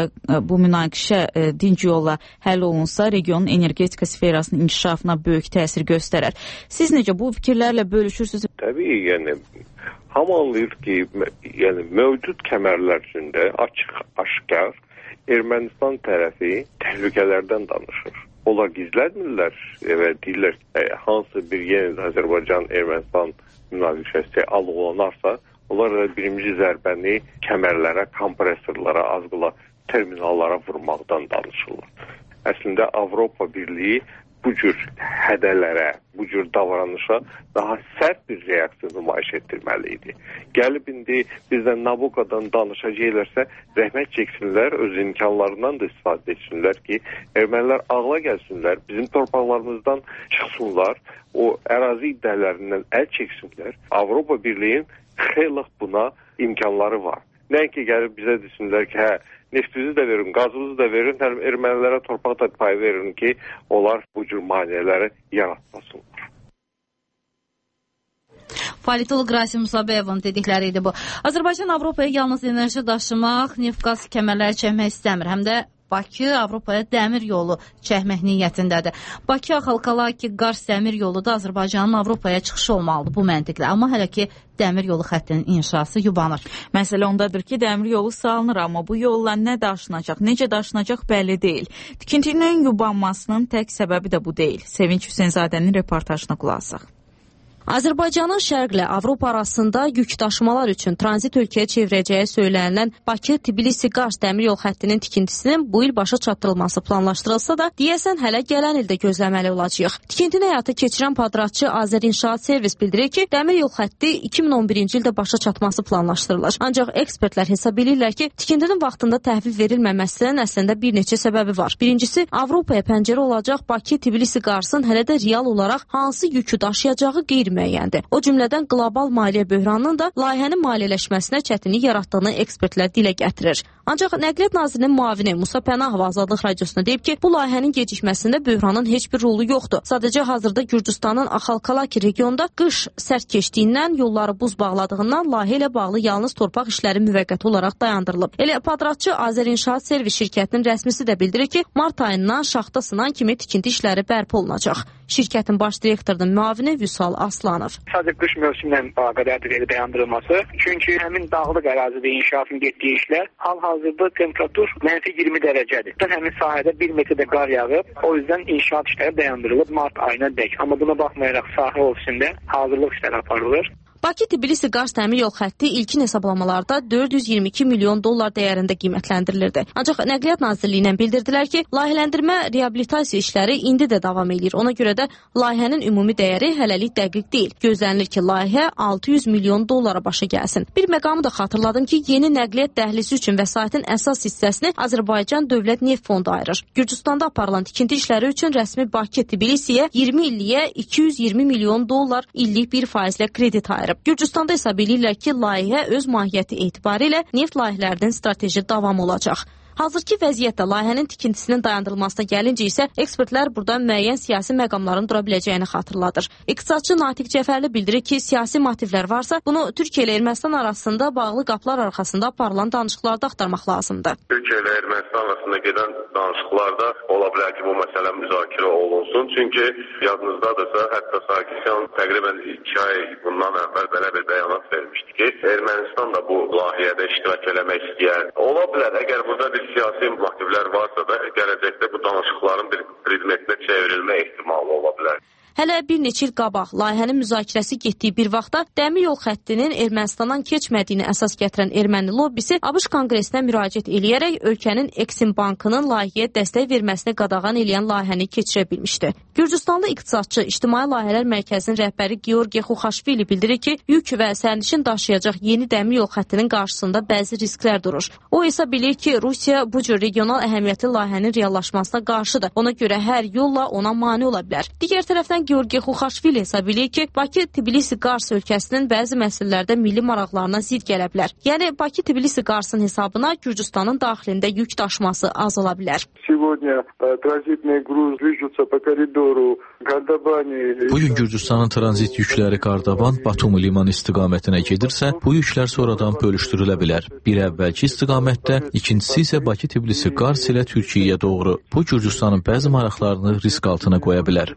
bu münaqişə dinc yolla həll olunsa, regionun energetika sferasının inkişafına böyük təsir göstərər. Siz necə bu fikirlərlə bölüşürsünüz? Təbii, yəni hamı anlayır ki, yəni mövcud kəmərlər üçündə açıq-aşkar Ermənistan tərəfi təhlükələrdən danışır. Onlar gizlətmirlər və deyirlər hansı bir yeni Azərbaycan-Ermənistan münaqişəsi algılanarsa, onlar da birinci zərbəni kəmərlərə, kompresorlara, azqıla terminallara vurmaqdan danışırlar. Əslində Avropa Birliyi bu cür hədələrə, bu cür davranışa daha sərt bir reaksiya nümayiş etdirməli idi. Gəlib indi bizdən Nabukodan danışacaqlarsa, rəhmət çəksinlər, öz imkanlarından da istifadə etsinlər ki, ermənilər ağla gəlsinlər, bizim torpaqlarımızdan çıxsınlar, o ərazi iddiələrindən əl çəksinlər. Avropa Birliyinin xeyli buna imkanları var. Nəinki gəlib bizə desinlər ki, neftinizi də verin, qazınızı da verin, ermənilərə torpaq da pay verin ki, onlar bu cür maneələri yaratmasınlar. Politolog Rasim Musabəyevin dedikləri idi bu. Azərbaycan Avropaya yalnız enerji daşımaq, neft-qaz kəmərləri çəkmək istəmir, həm də Bakı Avropaya dəmir yolu çəkmək niyyətindədir. Bakı-Axalkalaki-Qars dəmir yolu da Azərbaycanın Avropaya çıxışı olmalıdır bu məntiqlə. Amma hələ ki dəmir yolu xəttinin inşası yubanır. Məsələ ondadır ki, dəmir yolu salınır, amma bu yolla nə daşınacaq, necə daşınacaq bəlli deyil. Tikintinin yubanmasının tək səbəbi də bu deyil. Sevinç Hüseynzadənin reportajına qulaq asaq. Azərbaycanın şərqlə Avropa arasında yük daşımalar üçün tranzit ölkəyə çevirəcəyi söylənilən Bakı-Tbilisi-Qars dəmir yol xəttinin tikintisinin bu il başa çatdırılması planlaşdırılsa da, deyəsən hələ gələn ildə gözləməli olacağıq. Tikintini həyata keçirən Padratçı Azərinşaat Servis bildirir ki, dəmir yol xətti 2011-ci ildə başa çatması planlaşdırılır. Ancaq ekspertlər hesab edirlər ki, tikintinin vaxtında təhvil verilməməsinin əslində bir neçə səbəbi var. Birincisi, Avropaya pəncərə olacaq Bakı-Tbilisi-Qarsın hələ də real olaraq hansı yükü daşıyacağı qeyri-müəyyəndir. O cümlədən qlobal maliyyə böhranının da layihənin maliyyələşməsinə çətinlik yaratdığını ekspertlər dilə gətirir. Ancaq Nəqliyyat Nazirinin müavini Musa Pənahov Azadlıq Radiosuna deyib ki, bu layihənin gecikməsində böhranın heç bir rolu yoxdur. Sadəcə hazırda Gürcüstanın Axalkalaki regionda qış sərt keçdiyindən, yolları buz bağladığından layihə ilə bağlı yalnız torpaq işləri müvəqqəti olaraq dayandırılıb. Elə Padratçı Azərinşaat Servis şirkətinin rəsmisi də bildirir ki, mart ayından şaxta sınan kimi tikinti işləri bərpa olunacaq. Şirkətin baş direktorunun müavini Vüsal Aslanov. Sadəcə qış mövsümlə əlaqədardır dayandırılması. Çünki həmin dağlıq ərazidə inşaatın getdiyi işlər hal-hazırda temperatur -20 dərəcədir. Həmin sahədə 1 metrdə qar yağıb, o yüzdən inşaat işləri dayandırılıb mart ayına dək. Amma buna baxmayaraq sahə ofisində hazırlıq işləri aparılır. Bakı-Tbilisi-Qars dəmir yol xətti ilkin hesablamalarda 422 milyon dollar dəyərində qiymətləndirilirdi. Ancaq Nəqliyyat Nazirliyindən bildirdilər ki, layihələndirmə reabilitasiya işləri indi də davam edir. Ona görə də layihənin ümumi dəyəri hələlik dəqiq deyil. Gözlənilir ki, layihə 600 milyon dollara başa gəlsin. Bir məqamı da xatırladım ki, yeni nəqliyyat dəhlizi üçün vəsaitin əsas hissəsini Azərbaycan Dövlət Neft Fondu ayırır. Gürcüstanda aparılan tikinti işləri üçün rəsmi Bakı-Tbilisiyə 20 illiyə 220 milyon dollar illik 1% kredit ayırır. Gürcüstanda hesab edirlər ki, layihə öz mahiyyəti etibarilə neft layihələrinin strateji davamı olacaq. Hazırki vəziyyətdə layihənin tikintisinin dayandırılmasına gəlincə isə ekspertlər burada müəyyən siyasi məqamların dura biləcəyini xatırladır. İqtisadçı Natiq Cəfərli bildirir ki, siyasi motivlər varsa, bunu Türkiyə ilə Ermənistan arasında bağlı qapılar arxasında aparılan danışıqlarda axtarmaq lazımdır. Türkiyə ilə Ermənistan arasında gedən danışıqlarda ola bilər ki, bu məsələ müzakirə olunsun. Çünki yadınızdadırsa, hətta Sarkisyan təqribən 2 ay bundan əvvəl belə bir bəyanat vermişdi ki, Ermənistan da bu layihədə iştirak eləmək istəyər. Ola bilər, əgər burada bir siyasi motivlər varsa da gələcəkdə bu danışıqların bir predmetinə çevrilmə ehtimalı ola bilər. Hələ bir neçə il qabaq layihənin müzakirəsi getdiyi bir vaxtda dəmir yol xəttinin Ermənistandan keçmədiyini əsas gətirən erməni lobbisi ABŞ Konqresinə müraciət eləyərək ölkənin Eksim Bankının layihəyə dəstək verməsini qadağan eləyən layihəni keçirə bilmişdi. Gürcüstanlı iqtisadçı İctimai Layihələr Mərkəzinin rəhbəri Georgi Xuxaşvili bildirir ki, yük və sərnişin daşıyacaq yeni dəmir yol xəttinin qarşısında bəzi risklər durur. O hesab edir ki, Rusiya bu cür regional əhəmiyyətli layihənin reallaşmasına qarşıdır. Ona görə hər yolla ona mane ola bilər. Digər tərəfdən Georgi Xuxaşvili hesab edir ki, Bakı-Tbilisi-Qars ölkəsinin bəzi məsələlərdə milli maraqlarına zidd gələ bilər. Yəni, Bakı-Tbilisi-Qarsın hesabına Gürcüstanın daxilində yük daşıması azala bilər. Bugün Gürcüstanın tranzit yükləri Qardaban, Batumi liman istiqamətinə gedirsə, bu yüklər sonradan bölüşdürülə bilər. Bir əvvəlki istiqamətdə, ikincisi isə Bakı-Tbilisi-Qars ilə Türkiyəyə doğru. Bu Gürcüstanın bəzi maraqlarını risk altına qoya bilər.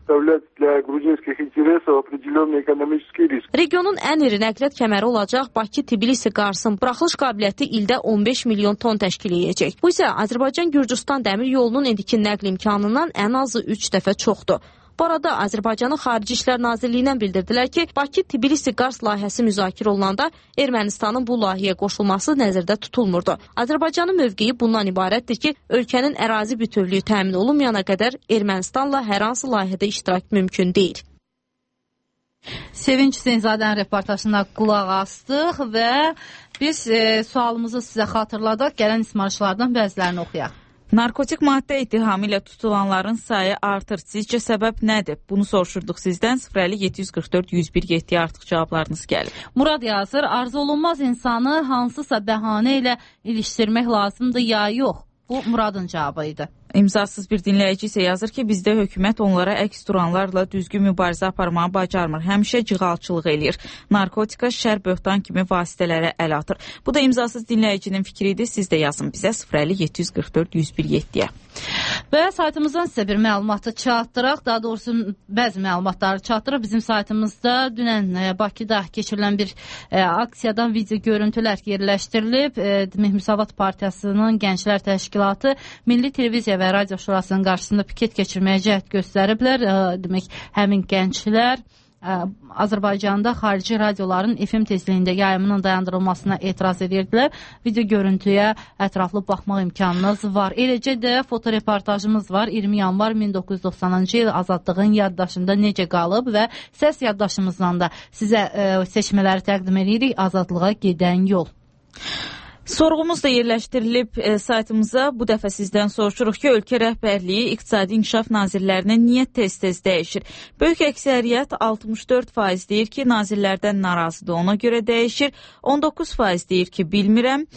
Regionun ən iri nəqliyyat kəməri olacaq Bakı-Tbilisi-Qarsın buraxılış qabiliyyəti ildə 15 milyon ton təşkil edəcək. Bu isə Azərbaycan-Gürcüstan dəmir yolunun indiki nəql imkanından ən azı 3 dəfə çoxdur. Bu arada Azərbaycanın Xarici İşlər Nazirliyindən bildirdilər ki, Bakı-Tbilisi-Qars layihəsi müzakirə olunanda Ermənistanın bu layihəyə qoşulması nəzərdə tutulmurdu. Azərbaycanın mövqeyi bundan ibarətdir ki, ölkənin ərazi bütövlüyü təmin olunmayana qədər Ermənistanla hər hansı layihədə iştirak mümkün deyil. Sevinç Zeynzadənin reportajına qulaq astıq və biz sualımızı sizə xatırladıq. Gələn ismarışlardan bəzilərini oxuyaq. Narkotik maddə ittihamı ilə tutulanların sayı artır. Sizcə səbəb nədir? Bunu soruşurduq sizdən. 050-744-101-7 artıq cavablarınız gəlir. Murad yazır, arzu olunmaz insanı hansısa bəhanə ilə ilişdirmək lazımdır ya yox? Bu Muradın cavabı idi. İmzasız bir dinləyici isə yazır ki, bizdə hökumət onlara əks duranlarla düzgün mübarizə aparmağı bacarmır. Həmişə cığalçılıq eləyir. Narkotika, şər, böhtan kimi vasitələrə əl atır. Bu da imzasız dinləyicinin fikri idi. Siz də yazın bizə 050-744-101-7-yə. Və saytımızdan sizə bir məlumatı çatdıraq. Daha doğrusu bəzi məlumatları çatdıraq. Bizim saytımızda dünən Bakıda keçirilən bir aksiyadan video görüntülər yerləşdirilib. Müsavat Partiyasının Gənclər Təşkilatı Milli Televiziya və Radio Şurasının qarşısında piket keçirməyə cəhd göstəriblər. Demək, həmin gənclər Azərbaycanda xarici radioların FM tezliyində yayımının dayandırılmasına etiraz edirdilər. Video görüntüyə ətraflı baxmaq imkanınız var. Eləcə də fotoreportajımız var. 20 yanvar 1990-cı il Azadlığın yaddaşında necə qalıb və səs yaddaşımızdan da sizə seçmələri təqdim edirik. Azadlığa gedən yol. Sorğumuz da yerləşdirilib saytımıza. Bu dəfə sizdən soruşuruq ki, ölkə rəhbərliyi İqtisadi İnkişaf nazirlərinə niyə tez-tez dəyişir? Böyük əksəriyyət 64% deyir ki, nazirlərdən narazıdır, ona görə dəyişir. 19% deyir ki, bilmirəm.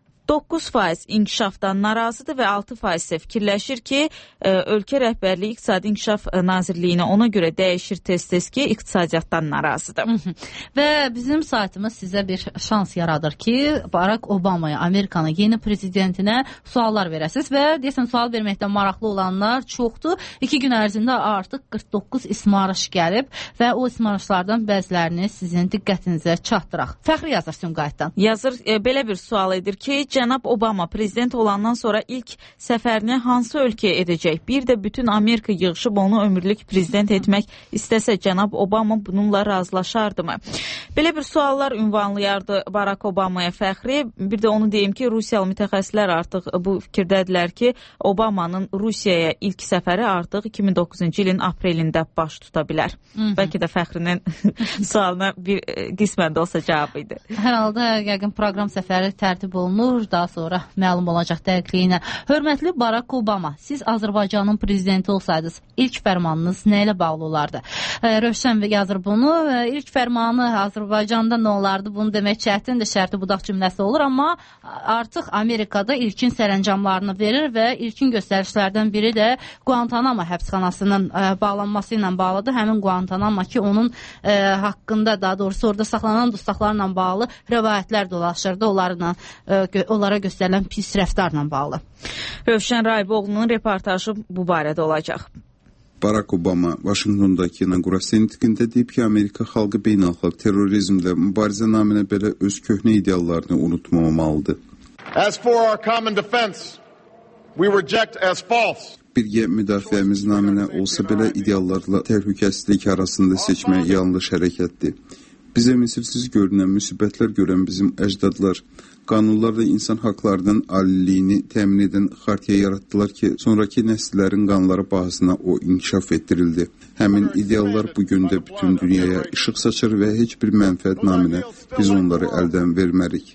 9% inkişafdan narazıdır və 6% isə fikirləşir ki, ölkə rəhbərliyi İqtisadi İnkişaf Nazirliyinə ona görə dəyişir tez-tez ki, iqtisadiyyatdan narazıdır. Və bizim saytımız sizə bir şans yaradır ki, Barack Obama'ya, Amerikanın yeni prezidentinə suallar verəsiniz və deyəsən sual verməkdən maraqlı olanlar çoxdur. 2 gün ərzində artıq 49 ismarış gəlib və o ismarışlardan bəzilərini sizin diqqətinizə çatdıraq. Fəxri yazır Sumqayıtdan. Yazır, belə bir sual edir ki, Cənab Obama prezident olandan sonra ilk səfərini hansı ölkəyə edəcək? Bir də bütün Amerika yığışıb onu ömürlük prezident etmək istəsə, Cənab Obama bununla razılaşardımı? Belə bir suallar ünvanlayardı Barack Obama'ya Fəxri. Bir də onu deyim ki, Rusiyalı mütəxəssislər artıq bu fikirdədirlər ki, Obama'nın Rusiyaya ilk səfəri artıq 2009-cu ilin aprelində baş tuta bilər. Bəlkə də Fəxrinin sualına bir qismən də olsa cavab idi. Hər halda yəqin proqram səfəri tərtib olunur. Daha sonra məlum olacaq dəqiqliyinə. Hörmətli Barack Obama, siz Azərbaycanın prezidenti olsaydınız, ilk fərmanınız nə ilə bağlı olardı? Rövşən yazır bunu. İlk fərmanı Azərbaycanda nə olardı? Bunu demək çətindir, şərti budaq cümləsi olur, amma artıq Amerikada ilkin sərəncamlarını verir və ilkin göstərişlərdən biri də Guantanamo həbsxanasının bağlanması ilə bağlıdır. Həmin Guantanamo ki, onun haqqında, daha doğrusu orada saxlanan dustaqlarla bağlı rəvayətlər dolaşırdı, onlara göstərilən pis rəftarla bağlı. Rövşən Rayboğlu'nun reportajı bu barədə olacaq. Barack Obama Vaşinqtondakı inaugurasiya nitqində deyib ki, Amerika xalqı beynəlxalq terrorizmlə mübarizə naminə belə öz köhnə ideallarını unutmamalıdır. As for our common defense, we reject as false. Birgə müdafiəmiz naminə olsa belə ideallarla təhlükəsizlik arasında seçmək yanlış hərəkətdir. Bizə misilsiz görünən müsibətlər görən bizim əcdadlar qanunlarla insan haqlarının aliliyini təmin edən xartiyə yaratdılar ki, sonraki nəsillərin qanları bahasına o inkişaf etdirildi. Həmin ideallar bugün də bütün dünyaya işıq saçır və heç bir mənfəət naminə biz onları əldən vermərik.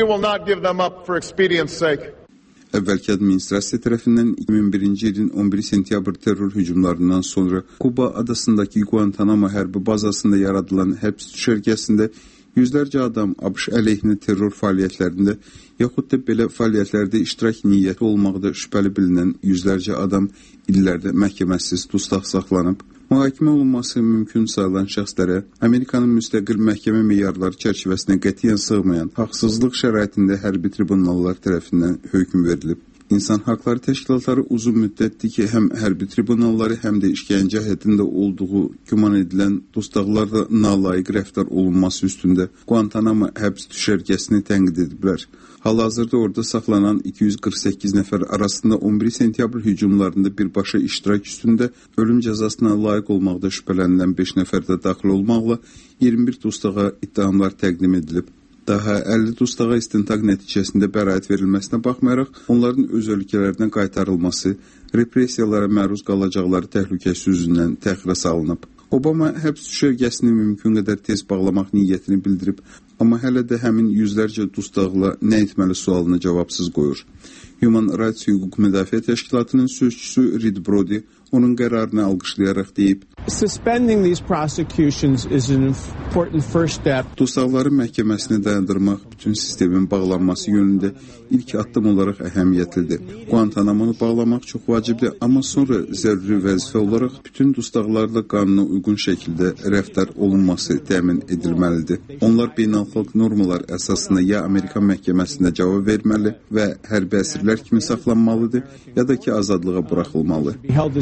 Əvvəlki administrasiya tərəfindən 2001-ci ilin 11 sentyabr terror hücumlarından sonra Kuba adasındakı Guantanamo hərbi bazasında yaradılan həbs düşərgəsində yüzlərcə adam ABŞ əleyhinə terror fəaliyyətlərində yaxud da belə fəaliyyətlərdə iştirak niyyəti olmaqda şübhəli bilinən yüzlərcə adam illərdə məhkəməsiz dustaq saxlanıb. Mühakimə olunması mümkün sayılan şəxslərə Amerikanın müstəqil məhkəmə meyarları çərçivəsinə qətiyyən sığmayan haqsızlıq şəraitində hərbi tribunallar tərəfindən hökm verilib. İnsan haqları təşkilatları uzun müddətdir ki, həm hərbi tribunalları, həm də işgəncə həddində olduğu güman edilən dustaqlarla nalayiq rəftar olunması üstündə Guantanamo həbs düşərgəsini tənqid ediblər. Hal-hazırda orada saxlanan 248 nəfər arasında 11 sentyabr hücumlarında birbaşa iştirak üstündə ölüm cəzasına layiq olmaqda şübhələnilən 5 nəfər də daxil olmaqla 21 dustağa ittihamlar təqdim edilib. Daha 50 dustağa istintaq nəticəsində bəraət verilməsinə baxmayaraq, onların öz ölkələrinə qaytarılması, repressiyalara məruz qalacaqları təhlükəsi üzündən təxirə salınıb. Obama həbs düşərgəsini mümkün qədər tez bağlamaq niyyətini bildirib, amma hələ də həmin yüzlərcə dustaqla nə etməli sualını cavabsız qoyur. Human Rights Hüquq Müdafiə Təşkilatının sözçüsü Reed Brody onun qərarını alqışlayaraq deyib, Suspending these prosecutions is an important first step. Dustaqları məhkəməsinə dayandırmaq bütün sistemin bağlanması yönündə ilk addım olaraq əhəmiyyətlidir. Guantanamo-nu bağlamaq çox vacibdir, amma sonra zəruri vəzifə olaraq bütün dustaqlarla qanuna uyğun şəkildə rəftar olunması təmin edilməlidir. Onlar beynəlxalq normalar əsasında ya Amerikan məhkəməsində cavab verməli və hərbi əsirlər kimi saxlanmalıdır, ya da ki azadlığa buraxılmalı.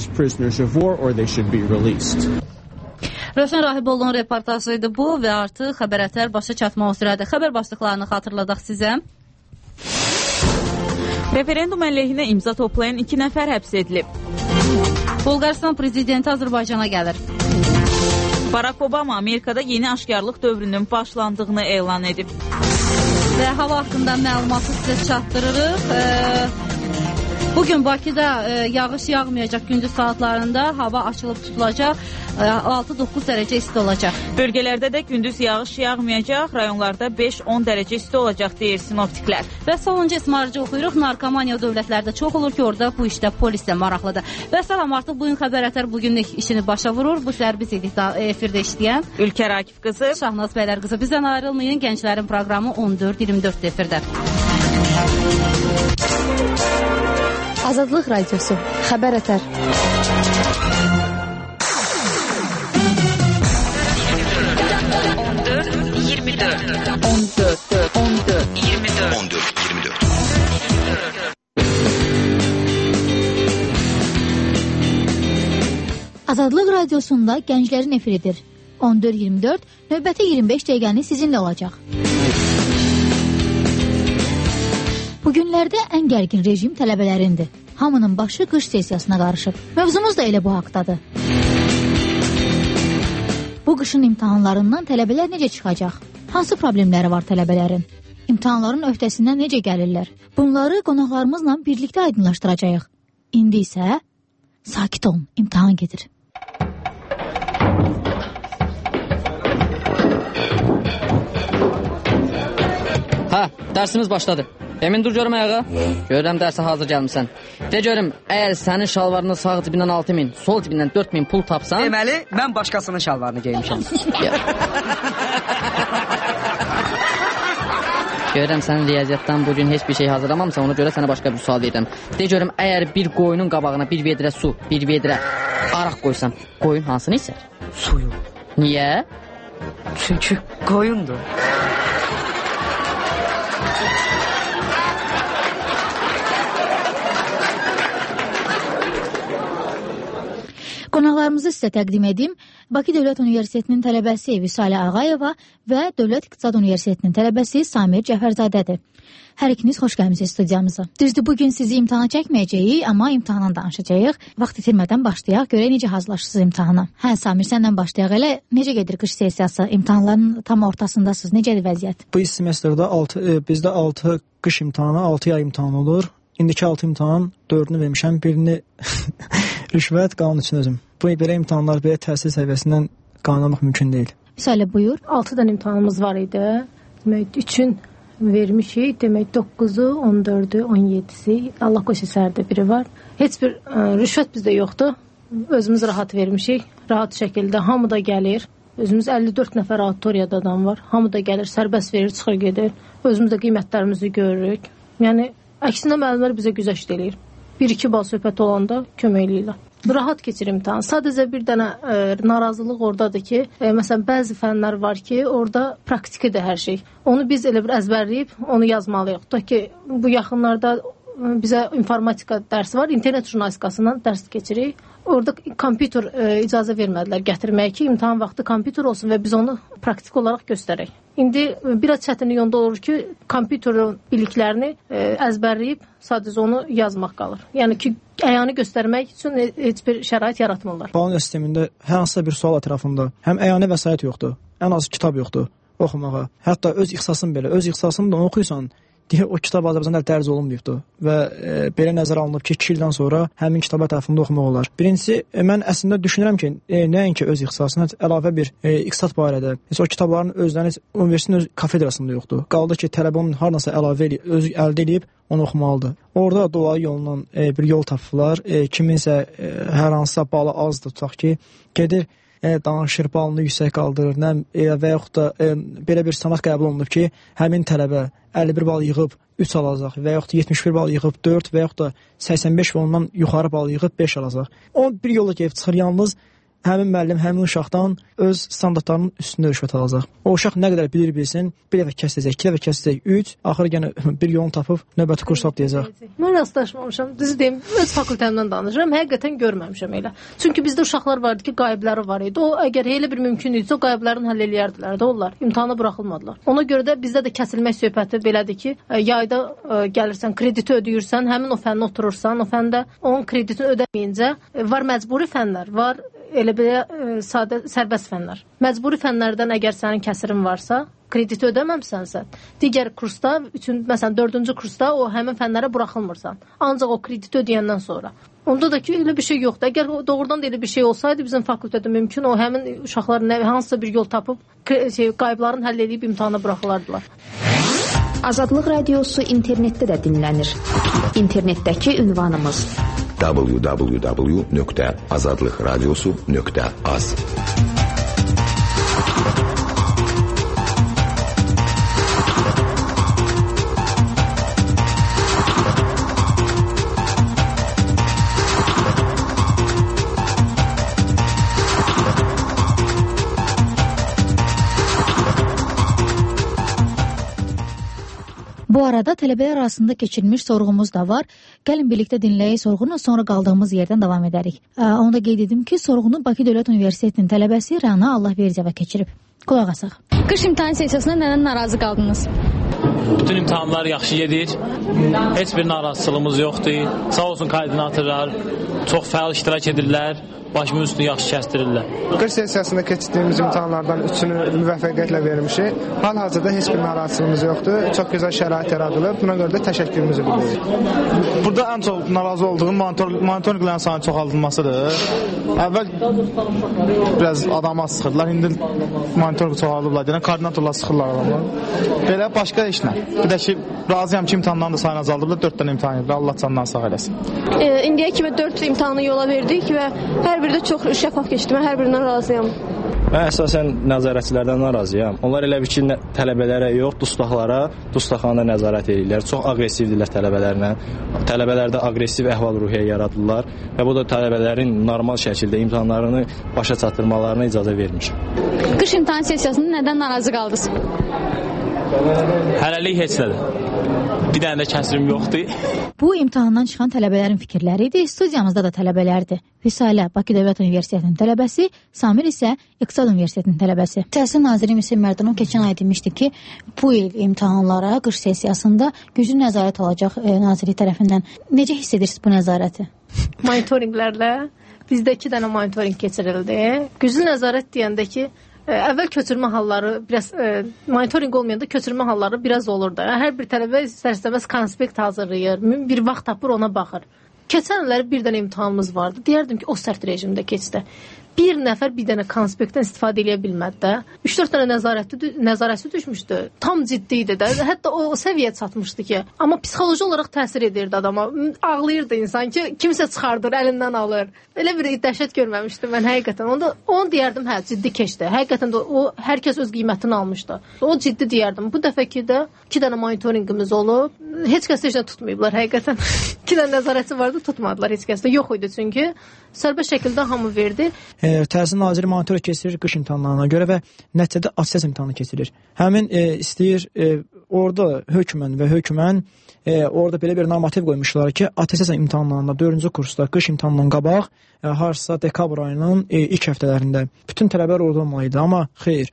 Rövşən Rahiboğlu'nun reportajıydı bu və artıq Xəbər Ətər başa çatmaq üzrədir. Xəbər başlıqlarını xatırladaq sizə. Referendum əleyhinə imza toplayan 2 nəfər həbs edilib. Bolqarıstan prezidenti Azərbaycana gəlir. Barack Obama Amerikada yeni aşkarlıq dövrünün başlandığını elan edib. Və hava haqqında məlumatı sizə çatdırırıq. Bugün Bakıda yağış yağmayacaq, gündüz saatlarında hava açılıb tutulacaq, 6-9 dərəcə isti olacaq. Bölgələrdə də gündüz yağış yağmayacaq, rayonlarda 5-10 dərəcə isti olacaq deyir sinoptiklər. Və sonuncu esmarıcı oxuyuruq, narkomaniya dövlətlərdə çox olur ki, orada bu işdə polis də maraqlıdır. Və salam, artıq bugün xəbər ətər bugünlük işini başa vurur. Bu səhər biz idik efirdə işləyən Ülkər Akif qızı, Şahnaz Bəylər qızı. Bizdən ayrılmayın, gənclərin proqramı 14-24 efirdə. Azadlıq Radiosu, xəbər ətər. Azadlıq Radiosunda gənclərin efiridir. 14-24 növbəti 25 dəqiqəni sizinlə olacaq. Bugünlərdə ən gərgin rejim tələbələrindir. Hamının başı qış sessiyasına qarışıb. Mövzumuz da elə bu haqdadır. Bu qışın imtahanlarından tələbələr necə çıxacaq? Hansı problemləri var tələbələrin? İmtahanların öhdəsindən necə gəlirlər? Bunları qonaqlarımızla birlikdə aydınlaşdıracağıq. İndi isə sakit olun, imtahan gedir. Ha, dərsimiz başladı. Emin dur görüm ayağa. Görürəm dərsə hazır gəlmişsən. De görüm, əgər sənin şalvarının sağ cibindən 6.000, sol cibindən 4.000 pul tapsan... Deməli, mən başqasının şalvarını geymişəm. Görürəm sənin riyaziyyatdan bugün heç bir şey hazırlamamsan, ona görə sənə başqa bir sual verirəm. De görüm, əgər bir qoyunun qabağına bir vedrə su, bir vedrə araq qoysan, qoyun hansını içər? Suyu. Niyə? Çünki qoyundur. Qonaqlarımızı sizə təqdim edim. Bakı Dövlət Universitetinin tələbəsi Vüsalə Ağayeva və Dövlət İqtisad Universitetinin tələbəsi Samir Cəfərzadədir. Hər ikiniz xoş gəlmisiniz studiyamıza. Düzdür, bugün sizi imtahana çəkməyəcəyik, amma imtahandan danışacağıq. Vaxt itirmədən başlayaq, görək necə hazırlaşırsınız imtahana. Hə, Samir, səndən başlayaq. Elə necə gedir qış sessiyası? İmtahanların tam ortasındasınız. Necədir vəziyyət? Bu semestrdə bizdə 6 qış imtahanı, 6 yay imtahanı olur. İndiki 6 imtahan 4-ünü vermişəm, birini rüşvət qanun üçün özüm. Bu belə imtahanlar belə təhsil səviyyəsindən qanunlamaq mümkün deyil. Vüsalə, buyur. 6 dənə imtahanımız var idi. Demək, 3-ün vermişik. Demək, 9-u, 14-ü, 17-si, Allah qoysa səhərdə biri var. Heç bir rüşvət bizdə yoxdur. Özümüz rahat vermişik. Rahat şəkildə hamı da gəlir. Özümüz 54 nəfər auditoriyada adam var. Hamı da gəlir, sərbəst verir, çıxır gedir. Özümüz də qiymətlərimizi görürük. Yəni, əksinə müəllimlər bizə güzəşt eləyir. 1-2 bal söhbət olanda kömək eləyirlər. Rahat keçir imtahan. Sadəcə bir dənə narazılıq oradadır ki, məsələn, bəzi fənlər var ki, orada praktikadır hər şey. Onu biz elə bir əzbərləyib, onu yazmalıyıq. Tutaq ki, bu yaxınlarda bizə informatika dərsi var, internet jurnalistikasından dərs keçirik. Orada kompüter icazə vermədilər gətirməyə ki, imtahan vaxtı kompüter olsun və biz onu praktik olaraq göstərək. İndi biraz çətinlik onda olur ki, kompüterin biliklərini əzbərləyib sadəcə onu yazmaq qalır. Yəni ki, əyanı göstərmək üçün heç bir şərait yaratmırlar. Qanun sistemində hər hansısa bir sual ətrafında həm əyanə vəsait yoxdur, ən az kitab yoxdur oxumağa. Hətta öz ixtisasın belə, öz ixtisasını da oxuyursan, deyə o kitab Azərbaycanda dərc olunmayıbdır və belə nəzərə alınıb ki, 2 ildən sonra həmin kitab ətrafında oxumaq olar. Birincisi, mən əslində düşünürəm ki, nəinki öz ixtisasına əlavə bir iqtisad barədə, o kitabların özləri universitetin öz kafedrasında yoxdur. Qaldı ki, tələbə onun hardansa əlavə öz əldə edib onu oxumalıdır. Orada dolayı yolla bir yol tapıblar. Kiminsə hər hansısa balı azdır, tutaq ki, gedir danışır, balını yüksək qaldırır və yaxud da belə bir sənəd qəbul olunub ki, həmin tələbə 51 bal yığıb 3 alacaq və yaxud da 71 bal yığıb 4 və yaxud da 85 və ondan yuxarı bal yığıb 5 alacaq. O bir yola gəlib çıxır, yalnız həmin müəllim həmin uşaqdan öz standartlarının üstündə rüşvət alacaq. O uşaq nə qədər bilir bilsin, bir dəfə kəsəcək, 2 dəfə kəsəcək, 3, axırı yenə bir yolunu tapıb növbəti kurs atlayacaq. Mən rastlaşmamışam, düz deyim, öz fakültəmdən danışıram, həqiqətən görməmişəm elə. Çünki bizdə uşaqlar vardı ki, qayıbları var idi. O əgər elə bir mümkün idisə, o qayıblarını həll eləyərdilər də onlar. İmtahana buraxılmadılar. Ona görə də bizdə də kəsilmək söhbəti belədir ki, yayda gəlirsən, krediti ödəyirsən, həmin o fənni oturursan, o fəndə onun kreditini ödəməyincə var məcburi fənlər, var elə belə sadə sərbəst fənlər. Məcburi fənlərdən əgər sənin kəsirin varsa, krediti ödəməmsənsə, digər kursda, məsələn 4-cü kursda o həmin fənlərə buraxılmırsan. Ancaq o krediti ödəyəndən sonra. Onda da ki, elə bir şey yoxdur. Əgər doğrudan da elə bir şey olsaydı, bizim fakültədə mümkün o həmin uşaqlar hansısa bir yol tapıb qayblarını həll edib imtahana buraxılardılar. Azadlıq Radiosu internetdə də dinlənir. İnternetdəki ünvanımız www.azadlıqradiosu.az. Bu arada tələbələr arasında keçirilmiş sorğumuz da var. Gəlin birlikdə dinləyək sorğunu, sonra qaldığımız yerdən davam edərik. Onu da qeyd edim ki, sorğunu Bakı Dövlət Universitetinin tələbəsi Rəna Allahverdiyeva keçirib. Qulaq asaq. Qış imtahan sessiyasına nədən narazı qaldınız? Bütün imtahanlar yaxşı gedir. Heç bir narazılığımız yoxdur. Sağ olsun koordinatorlar çox fəal iştirak edirlər. Başımın üstünü yaxşı kəsdirirlər. Qış sessiyasında keçdiyimiz imtahanlardan 3-ünü müvəffəqiyyətlə vermişik. Hal-hazırda heç bir narazılığımız yoxdur. Çox gözəl şərait yaradılıb. Buna görə də təşəkkürümüzü bildiririk. Burada ən çox narazı olduğum monitorinqlərin sayının çoxaldılmasıdır. Əvvəl biraz adama sıxırdılar. İndi monitorinq çoxaldıblar. Yəni koordinatorlar sıxırlar adamlar. Belə başqa işlə. Bir də ki, razıyam ki, imtahanların da sayını azaldıblar. 4 dənə imtahan edir. Allah canından sağ eləsin. İndiyə kimi 4 imtahanı yola verdik və hər biri də çox şəffaf keçdi. Mən hər birindən razıyam. Mən əsasən nəzarətçilərdən narazıyam. Onlar elə bir ki, tələbələrə yox, dustaqxanada nəzarət edirlər. Çox aqressivdirlər tələbələrlə. Tələbələrdə aqressiv əhval-ruhiyyə yaradırlar və bu da tələbələrin normal şəkildə imtahanlarını başa çatdırmalarına icazə vermir. Qış imtahan sessiyasında nədən narazı qaldınız? Hələlik heç nədir. Bir dənə də kəsirim yoxdur. Bu imtahandan çıxan tələbələrin fikirləri idi. Studiyamızda da tələbələrdir. Vüsalə Bakı Dövlət Universitetinin tələbəsi, Samir isə İqtisad Universitetinin tələbəsi. Təhsil naziri Müseyib Mərdanov keçən ay demişdi ki, bu il imtahanlara qış sessiyasında güclü nəzarət alacaq nazirlik tərəfindən. Necə hiss edirsiniz bu nəzarəti? Monitorinqlərlə bizdə 2 dənə monitorinq keçirildi. Güclü nəzarət deyəndə ki, əvvəl köçürmə halları biraz monitorinq olmayanda köçürmə halları biraz olur da. Hər bir tələbə istər-istəməz konspekt hazırlayır, bir vaxt tapır ona baxır. Keçən illər bir dənə imtahanımız vardı. Deyərdim ki, o sərt rejimdə keçdi. Bir nəfər bir dənə konspektdən istifadə edə bilmədi də. 3-4 dənə nəzarətçi düşmüşdü. Tam ciddi idi də. Hətta o səviyyəyə çatmışdı ki, amma psixoloji olaraq təsir edirdi adama. Ağlayırdı insan ki, kimsə çıxardır, əlindən alır. Elə bir dəhşət görməmişdim mən həqiqətən. Onu deyərdim, hə, ciddi keçdi. Həqiqətən də o hər kəs öz qiymətini almışdı. O ciddi deyərdim. Bu dəfəki də 2 dənə monitorinqimiz olub. Heç kəs heç nə tutmayıblar həqiqətən. 2 dənə nəzarətçi vardı, tutmadılar heç kəs də. Yox idi çünki. Sərbəst şəkildə hamı verdi. Təhsil naziri monitor keçirir qış imtahanlarına görə və nəticədə attestasiyya imtahanı keçirir. Həmin istəyir orada hökmən orada belə bir normativ qoymuşlar ki, attestasiyya imtahanlarında 4-cü kursda qış imtahanından qabaq harsasa dekabr ayının ilk həftələrində bütün tələbələr orada olmalıydı. Amma xeyr,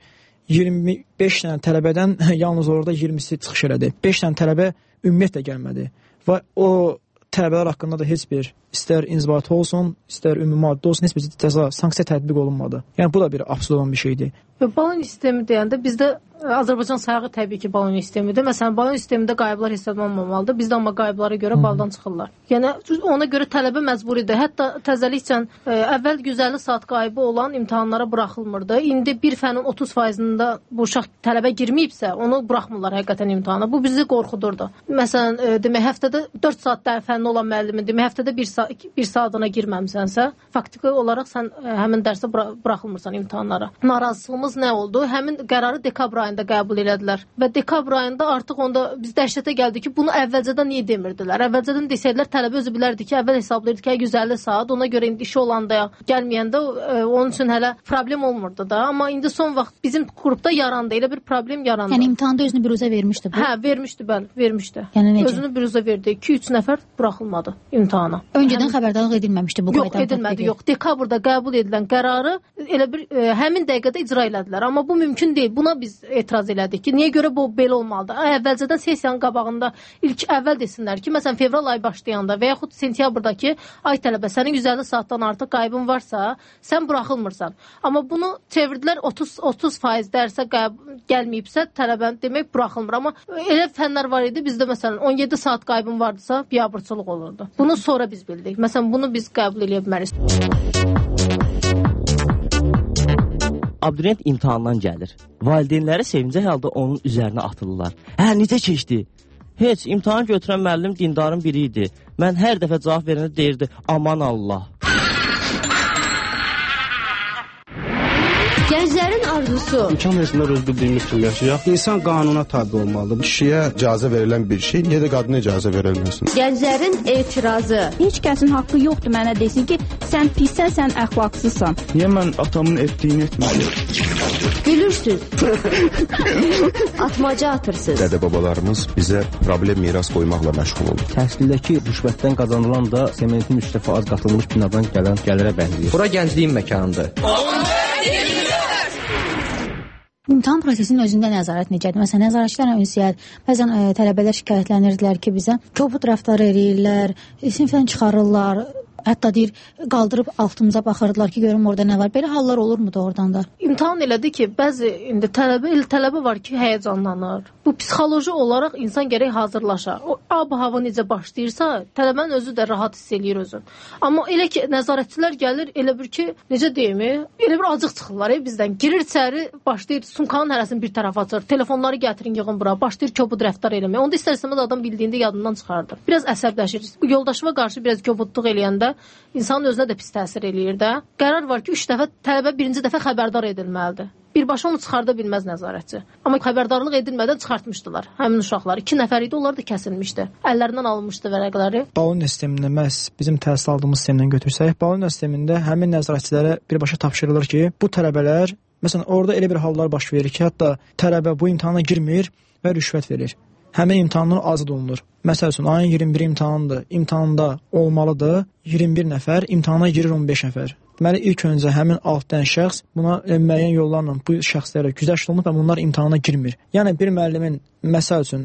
25 dənə tələbədən yalnız orada 20-si çıxış elədi. 5 dənə tələbə ümumiyyətlə gəlmədi və o tələbələr haqqında da heç bir istər inzibati olsun, istər ümumi maddi olsun, heç bir cəza, sanksiya tətbiq olunmadı. Yəni bu da bir absurd olan bir şeydir. Balon sistemi deyəndə bizdə Azərbaycan sayığı təbii ki, balon sistemidir. Məsələn, balon sistemində qayıblar hesablanmamalıdır. Bizdə amma qayıblara görə baldan çıxırlar. Yəni ona görə tələbə məcburidir. Hətta təzəlikcən əvvəl 150 saat qayıbı olan imtahanlara buraxılmırdı. İndi bir fənin 30%-ndə bu uşaq tələbə girməyibsə, onu buraxmırlar həqiqətən imtahana. Bu bizi qorxudurdu. Məsələn, demək həftədə 4 saat fənli olan müəllimin, demək həftədə 1 saatına girməmisənsə, faktiki olaraq sən həmin dərsə buraxılmırsan imtahanlara. Narazılığımız nə oldu? Həmin qərarı dekabr ayında qəbul elədilər və dekabr ayında artıq onda biz dəhşətə gəldik ki, bunu əvvəlcədən niyə demirdilər? Əvvəlcədən desəydilər, tələbə özü bilərdi ki, əvvəl hesablayırdı ki, 150 saat, ona görə indi işi olanda, gəlməyəndə onun üçün hələ problem olmurdu da. Amma indi son vaxt bizim qrupda yarandı, elə bir problem yarandı. Yəni imtahanda özünü büruzə vermişdi bu? Hə, vermişdi, bəli, vermişdi. Yəni necə? Özünü büruzə verdi. 2-3 nəfər buraxılmadı imtahana. Öncədən xəbərdarlıq edilməmişdi bu qaydadan? Yox, edilmədi, yox. Dekabrda qəbul edilən qərarı elə bir həmin dəqiqədə icra elədilər. Amma bu mümkün deyil. Buna biz etiraz elədik ki, niyə görə bu belə olmalıdır? Əvvəlcədən sessiyanın qabağında ilk əvvəl desinlər ki, məsələn fevral ayı başlayanda və yaxud sentyabrdakı ay tələbə sənin 150 saatdan artıq qaybın varsa, sən buraxılmırsan. Amma bunu çevirdilər 30% dərsə gəlməyibsə tələbən demək buraxılmır. Amma elə fənlər var idi, bizdə məsələn 17 saat qaybın vardısa biabırçılıq olurdu. Bunu sonra biz bildik. Məsələn bunu biz qəbul edə bilmərik. Abituriyent imtahandan gəlir. Valideynləri sevincək halda onun üzərinə atırlar. Hə, necə keçdi? Heç, imtahan götürən müəllim dindarın biri idi. Mən hər dəfə cavab verəndə deyirdi, aman Allah. Gənclərin arzusu. İmkan versinlər öz bildiyimiz kimi yaşayaq. İnsan qanuna tabi olmalıdır. Kişiyə icazə verilən bir şey, niyə də qadına icazə verilməsin? Gənclərin etirazı. Heç kəsin haqqı yoxdur mənə desin ki, sən pissən, sən əxlaqsızsan. Niyə mən atamın etdiyini etməliyim? Gülürsüz. Atmaca atırsınız. Dədə-babalarımız bizə problem miras qoymaqla məşğul olur. Təhsildəki rüşvətdən qazanılan da sementin 3% az qatılmış binadan gələn gəlirə bənzəyir. Bura gəncliyin məkanıdır. İmtahan prosesinin özündə nəzarət necədir? Məsələn, nəzarətçilərlə ünsiyyət, bəzən tələbələr şikayətlənirdilər ki, bizə kobud rəftar edirlər, sinifdən çıxarırlar, hətta deyir, qaldırıb altımıza baxırdılar ki, görüm orada nə var. Belə hallar olurmu doğrudan da? İmtahan elədi ki, bəzi indi tələbə var ki, həyəcanlanır. Bu psixoloji olaraq insan gərək hazırlaşar. O ab-hava necə başlayırsa, tələbənin özü də rahat hiss eləyir özün. Amma elə ki, nəzarətçilər gəlir, elə bir ki, necə deyim, elə bir acıq çıxırlar bizdən. Girir içəri, başlayır sumkanın hərəsini bir tərəfə açır, telefonları gətirin, yığın bura, başlayır kobud rəftar eləməyə. Onda istərsəməz adam bildiyində yadından çıxardır. Biraz əsəbləşir. Yoldaşıma qarşı biraz kobudluq eləyəndə insanın özünə də pis təsir eləyir də. Qərar var ki, 3 dəfə tələbə birinci dəfə xəbərdar edilməlidir. Birbaşa onu çıxarda bilməz nəzarətçi. Amma xəbərdarlıq edilmədən çıxartmışdılar həmin uşaqları. 2 nəfər idi, onlar da kəsilmişdi. Əllərindən alınmışdı vərəqləri. Boloniya sistemində məhz bizim təhsil aldığımız sistemdən götürsək, Boloniya sistemində həmin nəzarətçilərə birbaşa tapşırılır ki, bu tələbələr, məsələn, orada elə bir hallar baş verir ki, hətta tələbə bu imtahana girmir və rüşvət verir. Həmin imtahandan azad olunur. Məsəl üçün, ayın 21 imtahandır. İmtahanda olmalıdır 21 nəfər, imtahana girir 15 nəfər. Deməli, ilk öncə həmin altdan şəxs buna müəyyən yollarla bu şəxslərə güzəşt olunub və bunlar imtahana girmir. Yəni, bir müəllimin, məsəl üçün,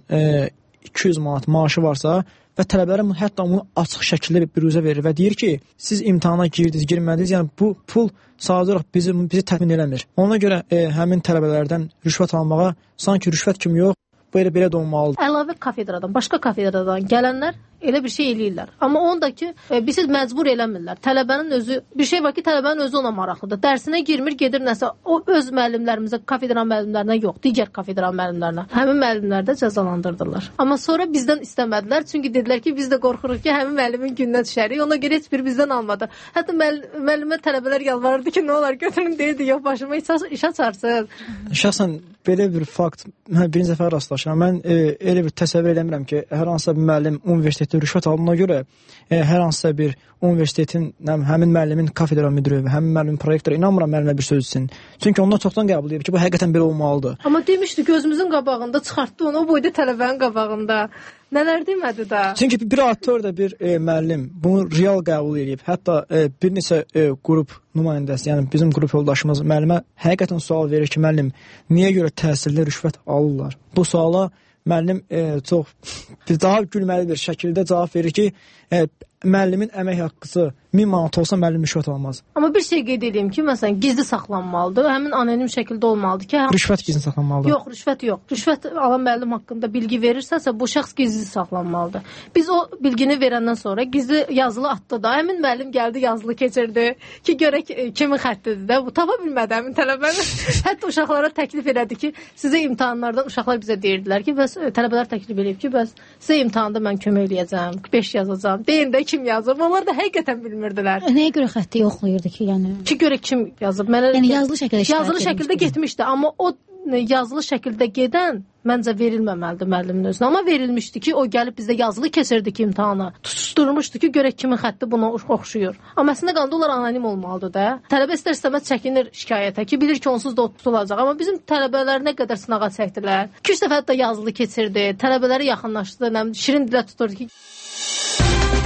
200 manat maaşı varsa və tələbələrə hətta onu açıq şəkildə bir büruzə verir və deyir ki, siz imtahana girdiniz, girmədiniz, yəni bu pul sadəcə olaraq bizi təmin eləmir. Ona görə həmin tələbələrdən rüşvət almağa sanki rüşvət kimi yox, belə də olmalıdır. Əlavə kafedradan, başqa kafedradan gələnlər elə bir şey eləyirlər. Amma onda ki, bizi məcbur eləmirlər. Tələbənin özü, bir şey var ki, tələbənin özü ona maraqlıdır. Dərsinə girmir, gedir nəsə, o öz müəllimlərimizə, kafedra müəllimlərinə yox, digər kafedra müəllimlərinə. Həmin müəllimlər də cəzalandırdılar. Amma sonra bizdən istəmədilər, çünki dedilər ki, biz də qorxuruq ki, həmin müəllimin gününə düşərik. Ona görə heç bir bizdən almadı. Hətta müəllimə tələbələr yalvarırdı ki, nə olar götürün, deyirdi, yox, başıma iş açarsınız. Şəxsən belə bir fakt birinci dəfə rastlaşıram. Mən elə bir təsəvvür eləmirəm ki, hər hansısa bir müəllim universitetdə rüşvət aldığına görə hər hansısa bir universitetin həmin müəllimin kafedra müdiri və həmin müəllimin prorektoru inanmıram müəllimə bir söz etsin. Çünki onlar çoxdan qəbul edir ki, bu həqiqətən belə olmalıdır. Amma demişdi gözümüzün qabağında çıxartdı onu, o boyda tələbənin qabağında. Nələr demədi də? Çünki bir auditor da bir müəllim bunu real qəbul edib. Hətta bir neçə qrup nümayəndəsi, yəni bizim qrup yoldaşımız müəllimə həqiqətən sual verir ki, müəllim, niyə görə təhsildə rüşvət alırlar? Bu suala müəllim çox daha gülməli bir şəkildə cavab verir ki, müəllimin əmək haqqısı 1000 manat olsa müəllim rüşvət almaz. Amma bir şey qeyd edeyim ki, məsələn, gizli saxlanmalıdır. Həmin anonim şəkildə olmalıdır ki, rüşvət gizli saxlanmalıdır. Yox, rüşvət yox. Rüşvət alan müəllim haqqında bilgi verirsənsə, bu şəxs gizli saxlanmalıdır. Biz o bilgini verəndən sonra gizli yazılı atdı da, həmin müəllim gəldi, yazılı keçirdi ki, görək kimin xəttidir də. Bu tapa bilmədi həmin tələbəni. Hətta uşaqlara təklif elədi ki, sizə imtahanlardan uşaqlar bizə deyirdilər ki, bəs tələbələr təklif edib ki, bəs sizə imtahanda mən kömək eləyəcəm, 5 yazacağam. Deyin də kim yazıb. Onlar da həqiqətən bilmirdilər. Nəyə görə xətti yoxlayırdı ki, yəni? Ki görə kim yazıb? Yəni yazılı şəkildə yazılı şəkildə getmişdi, amma o yazılı şəkildə gedən məncə verilməməlidir müəllimin özünə. Amma verilmişdi ki, o gəlib bizdə yazılı keçirdi ki, imtahanı. Tutuşdurmuşdu ki, görək kimin xətti buna oxşuyur. Amma əslində qanunda onlar anonim olmalıdır da. Tələbə istər-istəməz çəkinir şikayətə ki, bilir ki, onsuz da o tutulacaq. Amma bizim tələbələr nə qədər sınağa çəkdilər. 2-3 dəfə hətta yazılı keçirdi. Tələbələri yaxınlaşdı, şirin dilə tuturdu ki,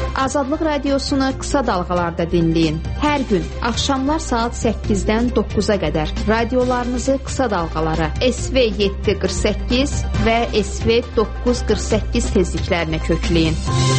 Azadlıq radiosunu qısa dalğalarda dinləyin. Hər gün axşamlar saat 8-dən 9-a qədər radiolarınızı qısa dalğalara SV 748 və SV 948 tezliklərinə kökləyin.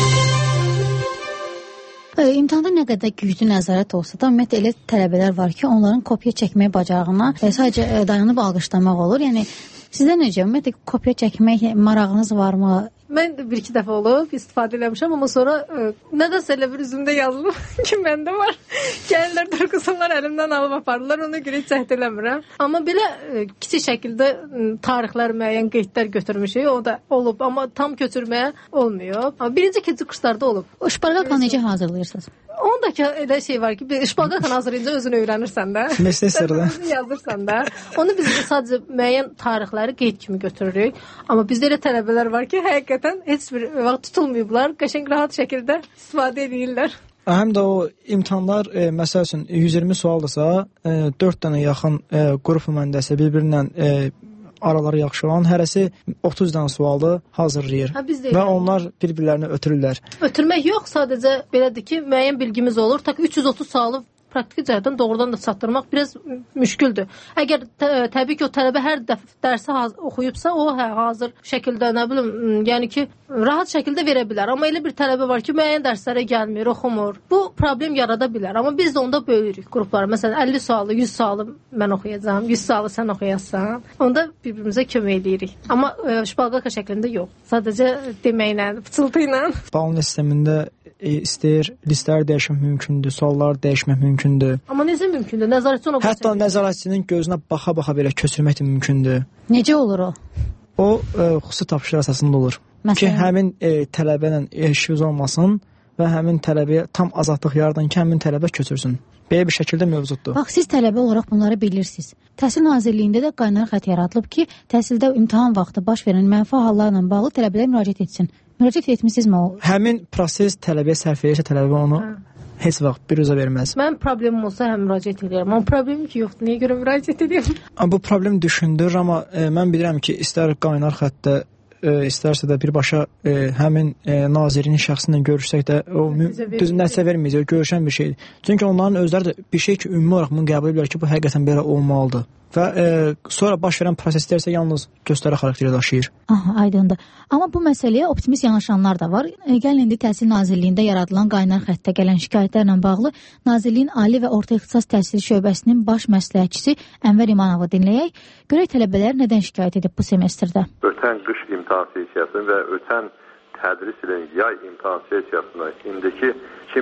İmtahanda nə qədər güclü nəzarət olsa da, ümumiyyətlə elə tələbələr var ki, onların kopya çəkmək bacarığına sadəcə dayanıb alqışlamaq olur. Yəni sizdə necə? Ümumiyyətlə kopya çəkmək marağınız varmı? Mən bir-iki dəfə olub istifadə eləmişəm, amma sonra nədəsə elə bir üzümdə yazılıb ki, məndə var. Gəlirlər, durquzurlar, əlimdən alıb aparırlar, ona görə heç cəhd eləmirəm. Amma belə kiçik şəkildə tarixlər, müəyyən qeydlər götürmüşük, o da olub, amma tam köçürməyə olmuyor. Amma birinci, ikinci kurslarda olub. O şparqalkanı necə hazırlayırsınız? Ondakı elə şey var ki, şparqalkanı hazırlayınca özünü öyrənirsən də. Özünü yazırsan da. Onu biz sadəcə müəyyən tarixləri qeyd kimi götürürük. Amma bizdə elə tələbələr var ki, həqiqətən heç bir vaxt tutulmayıblar. Qəşəng rahat şəkildə istifadə edirlər. Həm də o imtahanlar, məsəl üçün 120 sualdırsa, 4 dənə yaxın qrup nümayəndəsi bir-birindən araları yaxşı olan hərəsi 30 dənə sualı hazırlayır və onlar bir-birlərini ötürürlər. Ötürmək yox, sadəcə belədir ki, müəyyən bilgimiz olur. Tak 330 sualı praktiki cəhətdən doğrudan da çatdırmaq biraz müşküldür. Əgər təbii ki, o tələbə hər dərsi oxuyubsa, o hazır şəkildə, nə bilim, yəni ki, rahat şəkildə verə bilər. Amma elə bir tələbə var ki, müəyyən dərslərə gəlmir, oxumur. Bu problem yarada bilər. Amma biz də onda bölürük qrupları. Məsələn, 50 sualı, 100 sualı mən oxuyacağam, 100 sualı sən oxuyacaqsan. Onda bir-birimizə kömək edirik. Amma şpalqaka şəklində yox. Sadəcə deməklə, pıçıltı ilə. Balın sistemində istəyir, listələr dəyişmək mümkündür, suallar dəyişmək mümkündür. Amma necə mümkündür? Nəzarətçi ona baxa. Hətta nəzarətçinin gözünə baxa-baxa belə köçürmək də mümkündür. Necə olur o? O xüsusi tapşırıq əsasında olur. Məsələn? Ki, həmin tələbə ilə işiniz olmasın və həmin tələbəyə tam azadlıq yaradan ki, həmin tələbə köçürsün. Belə bir şəkildə mövcuddur. Bax, siz tələbə olaraq bunları bilirsiniz. Təhsil Nazirliyində də qaynar xətt yaradılıb ki, təhsildə imtahan vaxtı baş verən mənfi hallarla bağlı tələbələr müraciət etsin. Müraciət etmisinizmi o? Həmin proses tələbəyə sərf edirsə, tələbə onu heç vaxt bir üzə verməz. Mən problemim olsa həm müraciət edirəm. Amma problemim ki, yoxdur. Niyə görə müraciət edirəm? Bu problem düşündür, amma mən bilirəm ki, istər qaynar xəttdə, istərsə də birbaşa həmin nazirin şəxsindən görüşsək də o düz nəticə verməyəcək, görüşən bir şeydir. Çünki onların özləri də bir şey ki, ümumi olaraq bunu qəbul edirlər ki, bu həqiqətən belə olmalıdır. Və sonra baş verən proseslər isə yalnız göstəri xarakteri daşıyır. Aha, aydındır. Amma bu məsələyə optimist yanaşanlar da var. Gəlin indi Təhsil Nazirliyində yaradılan qaynar xəttə gələn şikayətlərlə bağlı Nazirliyin Ali və Orta İxtisas Təhsili Şöbəsinin baş məsləhətçisi Ənvər İmanovu dinləyək. Görək tələbələr nədən şikayət edib bu semestrdə? Ötən qış imtahan sessiyasını və ötən tədris ilin yay imtahan sessiyasını indiki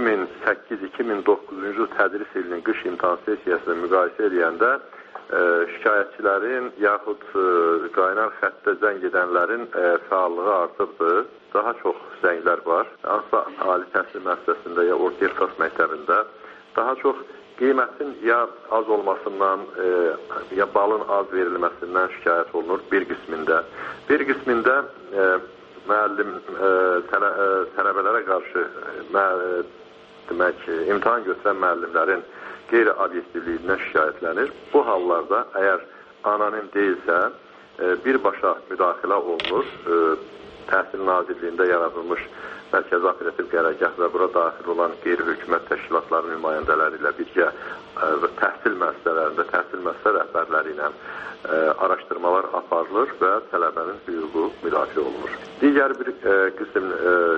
2008-2009-cu tədris ilinin qış imtahan sessiyasını müqayisə edəndə şikayətçilərin yaxud qaynar xəttə zəng edənlərin fəallığı artıbdır. Daha çox zənglər var. Hansısa ali təhsil müəssisəsində ya orta ixtisas məktəbində daha çox qiymətin ya az olmasından ya balın az verilməsindən şikayət olunur bir qismində. Bir qismində müəllim tələbələrə qarşı demək, imtahan götürən müəllimlərin qeyri-obyektivliyindən şikayətlənir. Bu hallarda əgər anonim deyilsə, birbaşa müdaxilə olunur. Təhsil Nazirliyində yaradılmış mərkəzi operativ qərargah və bura daxil olan qeyri-hökumət təşkilatları nümayəndələri ilə birgə təhsil müəssisələrində, təhsil müəssisə rəhbərləri ilə araşdırmalar aparılır və tələbənin hüququ müdafiə olunur. Digər bir qism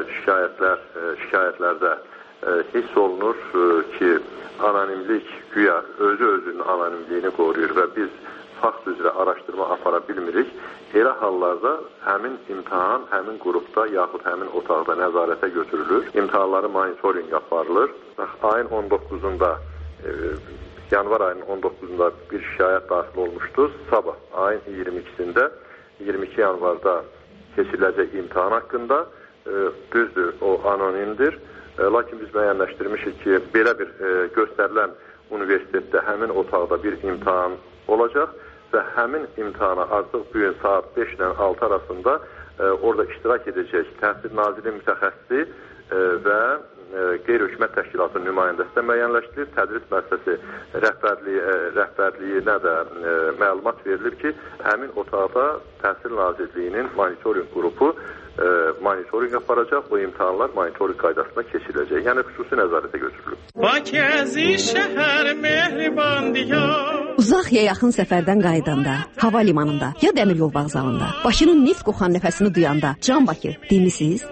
şikayətlərdə hiss olunur ki, anonimlik güya özünün anonimliyini qoruyur və biz fakt üzrə araşdırma apara bilmirik. Elə hallarda həmin imtahan, həmin qrupda yaxud həmin otaqda nəzarətə götürülür. İmtahanları monitoring aparılır. Ayın 19-unda, yanvar ayının 19-unda bir şikayət daxil olmuşdu. Sabah ayın 22-sində, 22 yanvarda keçiriləcək imtahan haqqında düzdür, o anonimdir. Lakin biz müəyyənləşdirmişik ki, belə bir göstərilən universitetdə həmin otaqda bir imtahan olacaq və həmin imtahana artıq bu gün saat 5 ilə 6 arasında orada iştirak edəcək Təhsil Nazirliyi mütəxəssisi və qeyri-hökumət təşkilatının nümayəndəsi də müəyyənləşdirilir. Tədris müəssisəsi rəhbərliyinə də məlumat verilib ki, həmin otaqda Təhsil Nazirliyinin monitoring qrupu monitorinq aparacaq. Bu imtahanlar monitorinq qaydasında keçiriləcək. Yəni xüsusi nəzarətə götürülüb. Bakızi şəhər mehriban diyar. Uzaq ya yaxın səfərdən qayıdanda, hava limanında ya dəmir yol vağzalında, Bakının neft qoxan nəfəsini duyanda, Can Bakı demisiniz?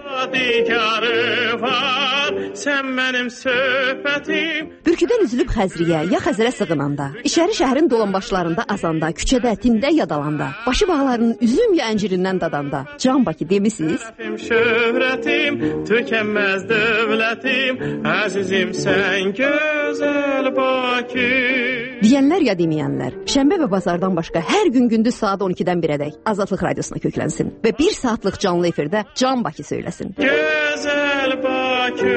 Sən mənim söhbətim. Bürküdən üzülüb Xəzriyə ya Xəzərə sığınanda, içəri şəhərin dolanbaşlarında azanda, küçədə, tində yadalanda, başı bağlarının üzüm ya əncirindən dadanda, Can Bakı demisiniz? Şöhrətim, tükənməz dövlətim, əzizim sən gözəl Bakı. Deyənlər ya deməyənlər, şənbə və bazardan başqa hər gün gündüz saat 12-dən 1-ədək Azadlıq Radiosuna köklənsin və 1 saatlıq canlı efirdə Can Bakı söyləsin. Gözəl Bakı.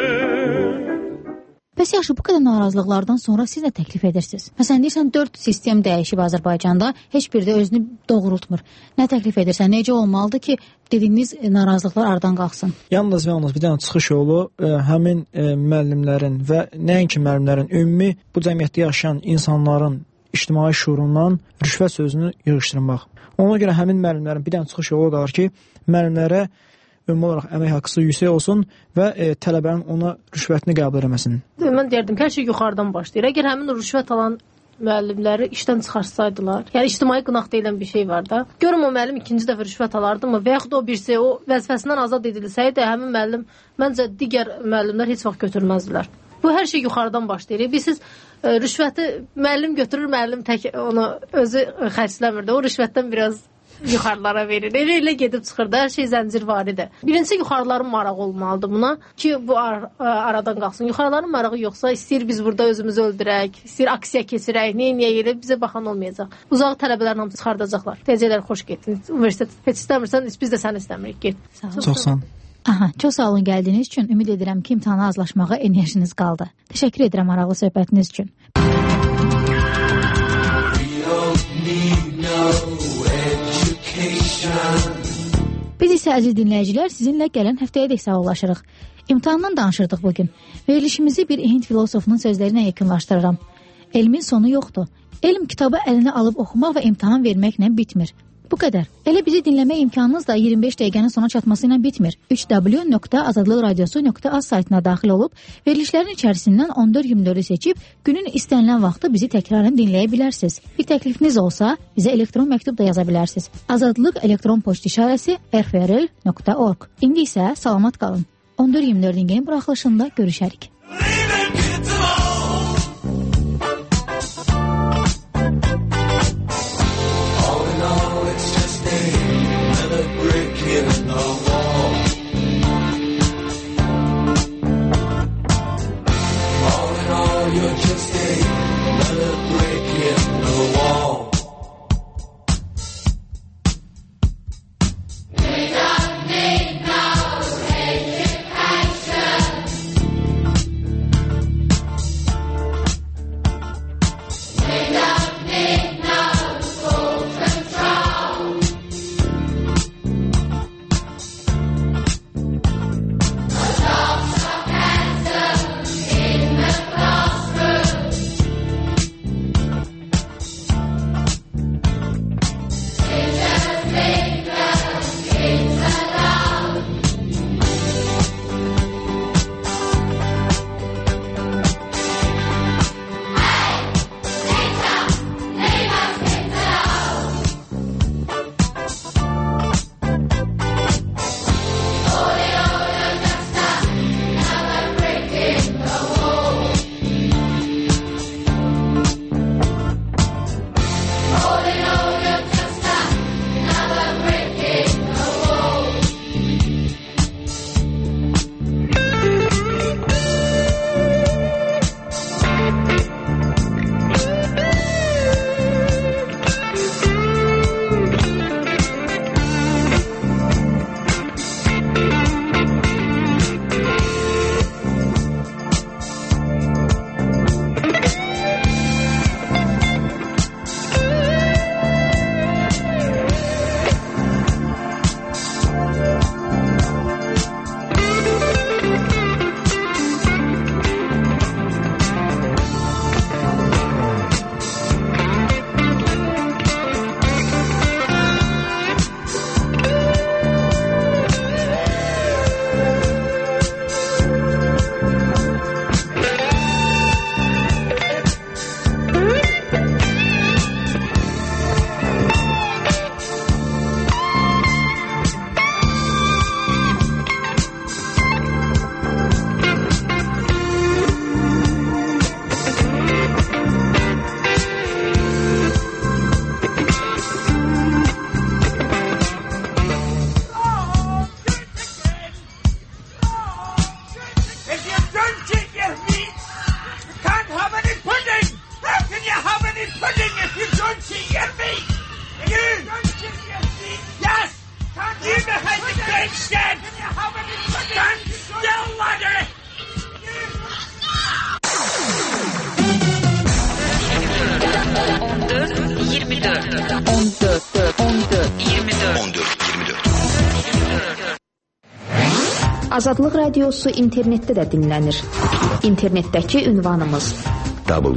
Bəs yaxşı, bu qədər narazılıqlardan sonra siz nə təklif edirsiniz? Məsələn, deyirsən 4 sistem dəyişib Azərbaycanda, heç biri də özünü doğrultmur. Nə təklif edirsən? Necə olmalıdır ki, dediyiniz narazılıqlar aradan qalxsın? Yalnız və yalnız bir dənə çıxış yolu həmin müəllimlərin və nəinki müəllimlərin, ümumi bu cəmiyyətdə yaşayan insanların ictimai şuurundan rüşvət sözünü yığışdırmaq. Ona görə həmin müəllimlərin bir dənə çıxış yolu qalır ki, müəllimlərə ümumi olaraq əmək haqqısı yüksək olsun və tələbənin ona rüşvətini qəbul etməsin. Mən deyirdim ki, hər şey yuxarıdan başlayır. Əgər həmin rüşvət alan müəllimləri işdən çıxarsaydılar, yəni ictimai qınaq deyilən bir şey var da, görüm o müəllim ikinci dəfə rüşvət alardı mı və yaxud o birisi o vəzifəsindən azad edilsəydi, həmin müəllim məncə digər müəllimlər heç vaxt götürməzdilər. Bu hər şey yuxarıdan başlayır. Siz rüşvəti müəllim götürür, müəllim tək onu özü xərcləmirdi. O rüşvətdən biraz yuxarılara verir. Elə gedib çıxır da, hər şey zəncirvaridir. Birincisi yuxarıların marağı olmalıdır buna ki, bu aradan qalsın. Yuxarıların marağı yoxsa istəyir biz burada özümüzü öldürək, istəyir aksiya keçirək, niyə elə bizə baxan olmayacaq. Uzaq tələbələrin hamısı çıxardacaqlar. Deyəcəklər, xoş getdin. Universitet heç istəmirsən, biz də səni istəmirik. Get. Çox sağ olun. Aha, çox sağ olun gəldiyiniz üçün. Ümid edirəm ki, imtahana hazırlaşmağa enerjiniz qaldı. Təşəkkür edirəm maraqlı söhbətiniz üçün. Biz isə əziz dinləyicilər sizinlə gələn həftəyədək sağollaşırıq. İmtahandan danışırdıq bugün. Verilişimizi bir Hind filosofunun sözləri ilə yekunlaşdırıram. Elmin sonu yoxdur. Elm kitabı əlinə alıb oxumaq və imtahan verməklə bitmir. Bu qədər. Elə bizi dinləmə imkanınız da 25 dəqiqənin sona çatması ilə bitmir. 3w.azadlıqradiosu.az saytına daxil olub, verilişlərin içərisindən 14-24-ü seçib, günün istənilən vaxtı bizi təkrarən dinləyə bilərsiniz. Bir təklifiniz olsa, bizə elektron məktub da yaza bilərsiniz. Azadlıq elektron poçt işarəsi rfrl.org. İndi isə salamat qalın. 14-24-ün yeni buraxılışında görüşərik. Azadlıq Radiosu internetdə də dinlənir. İnternetdəki ünvanımız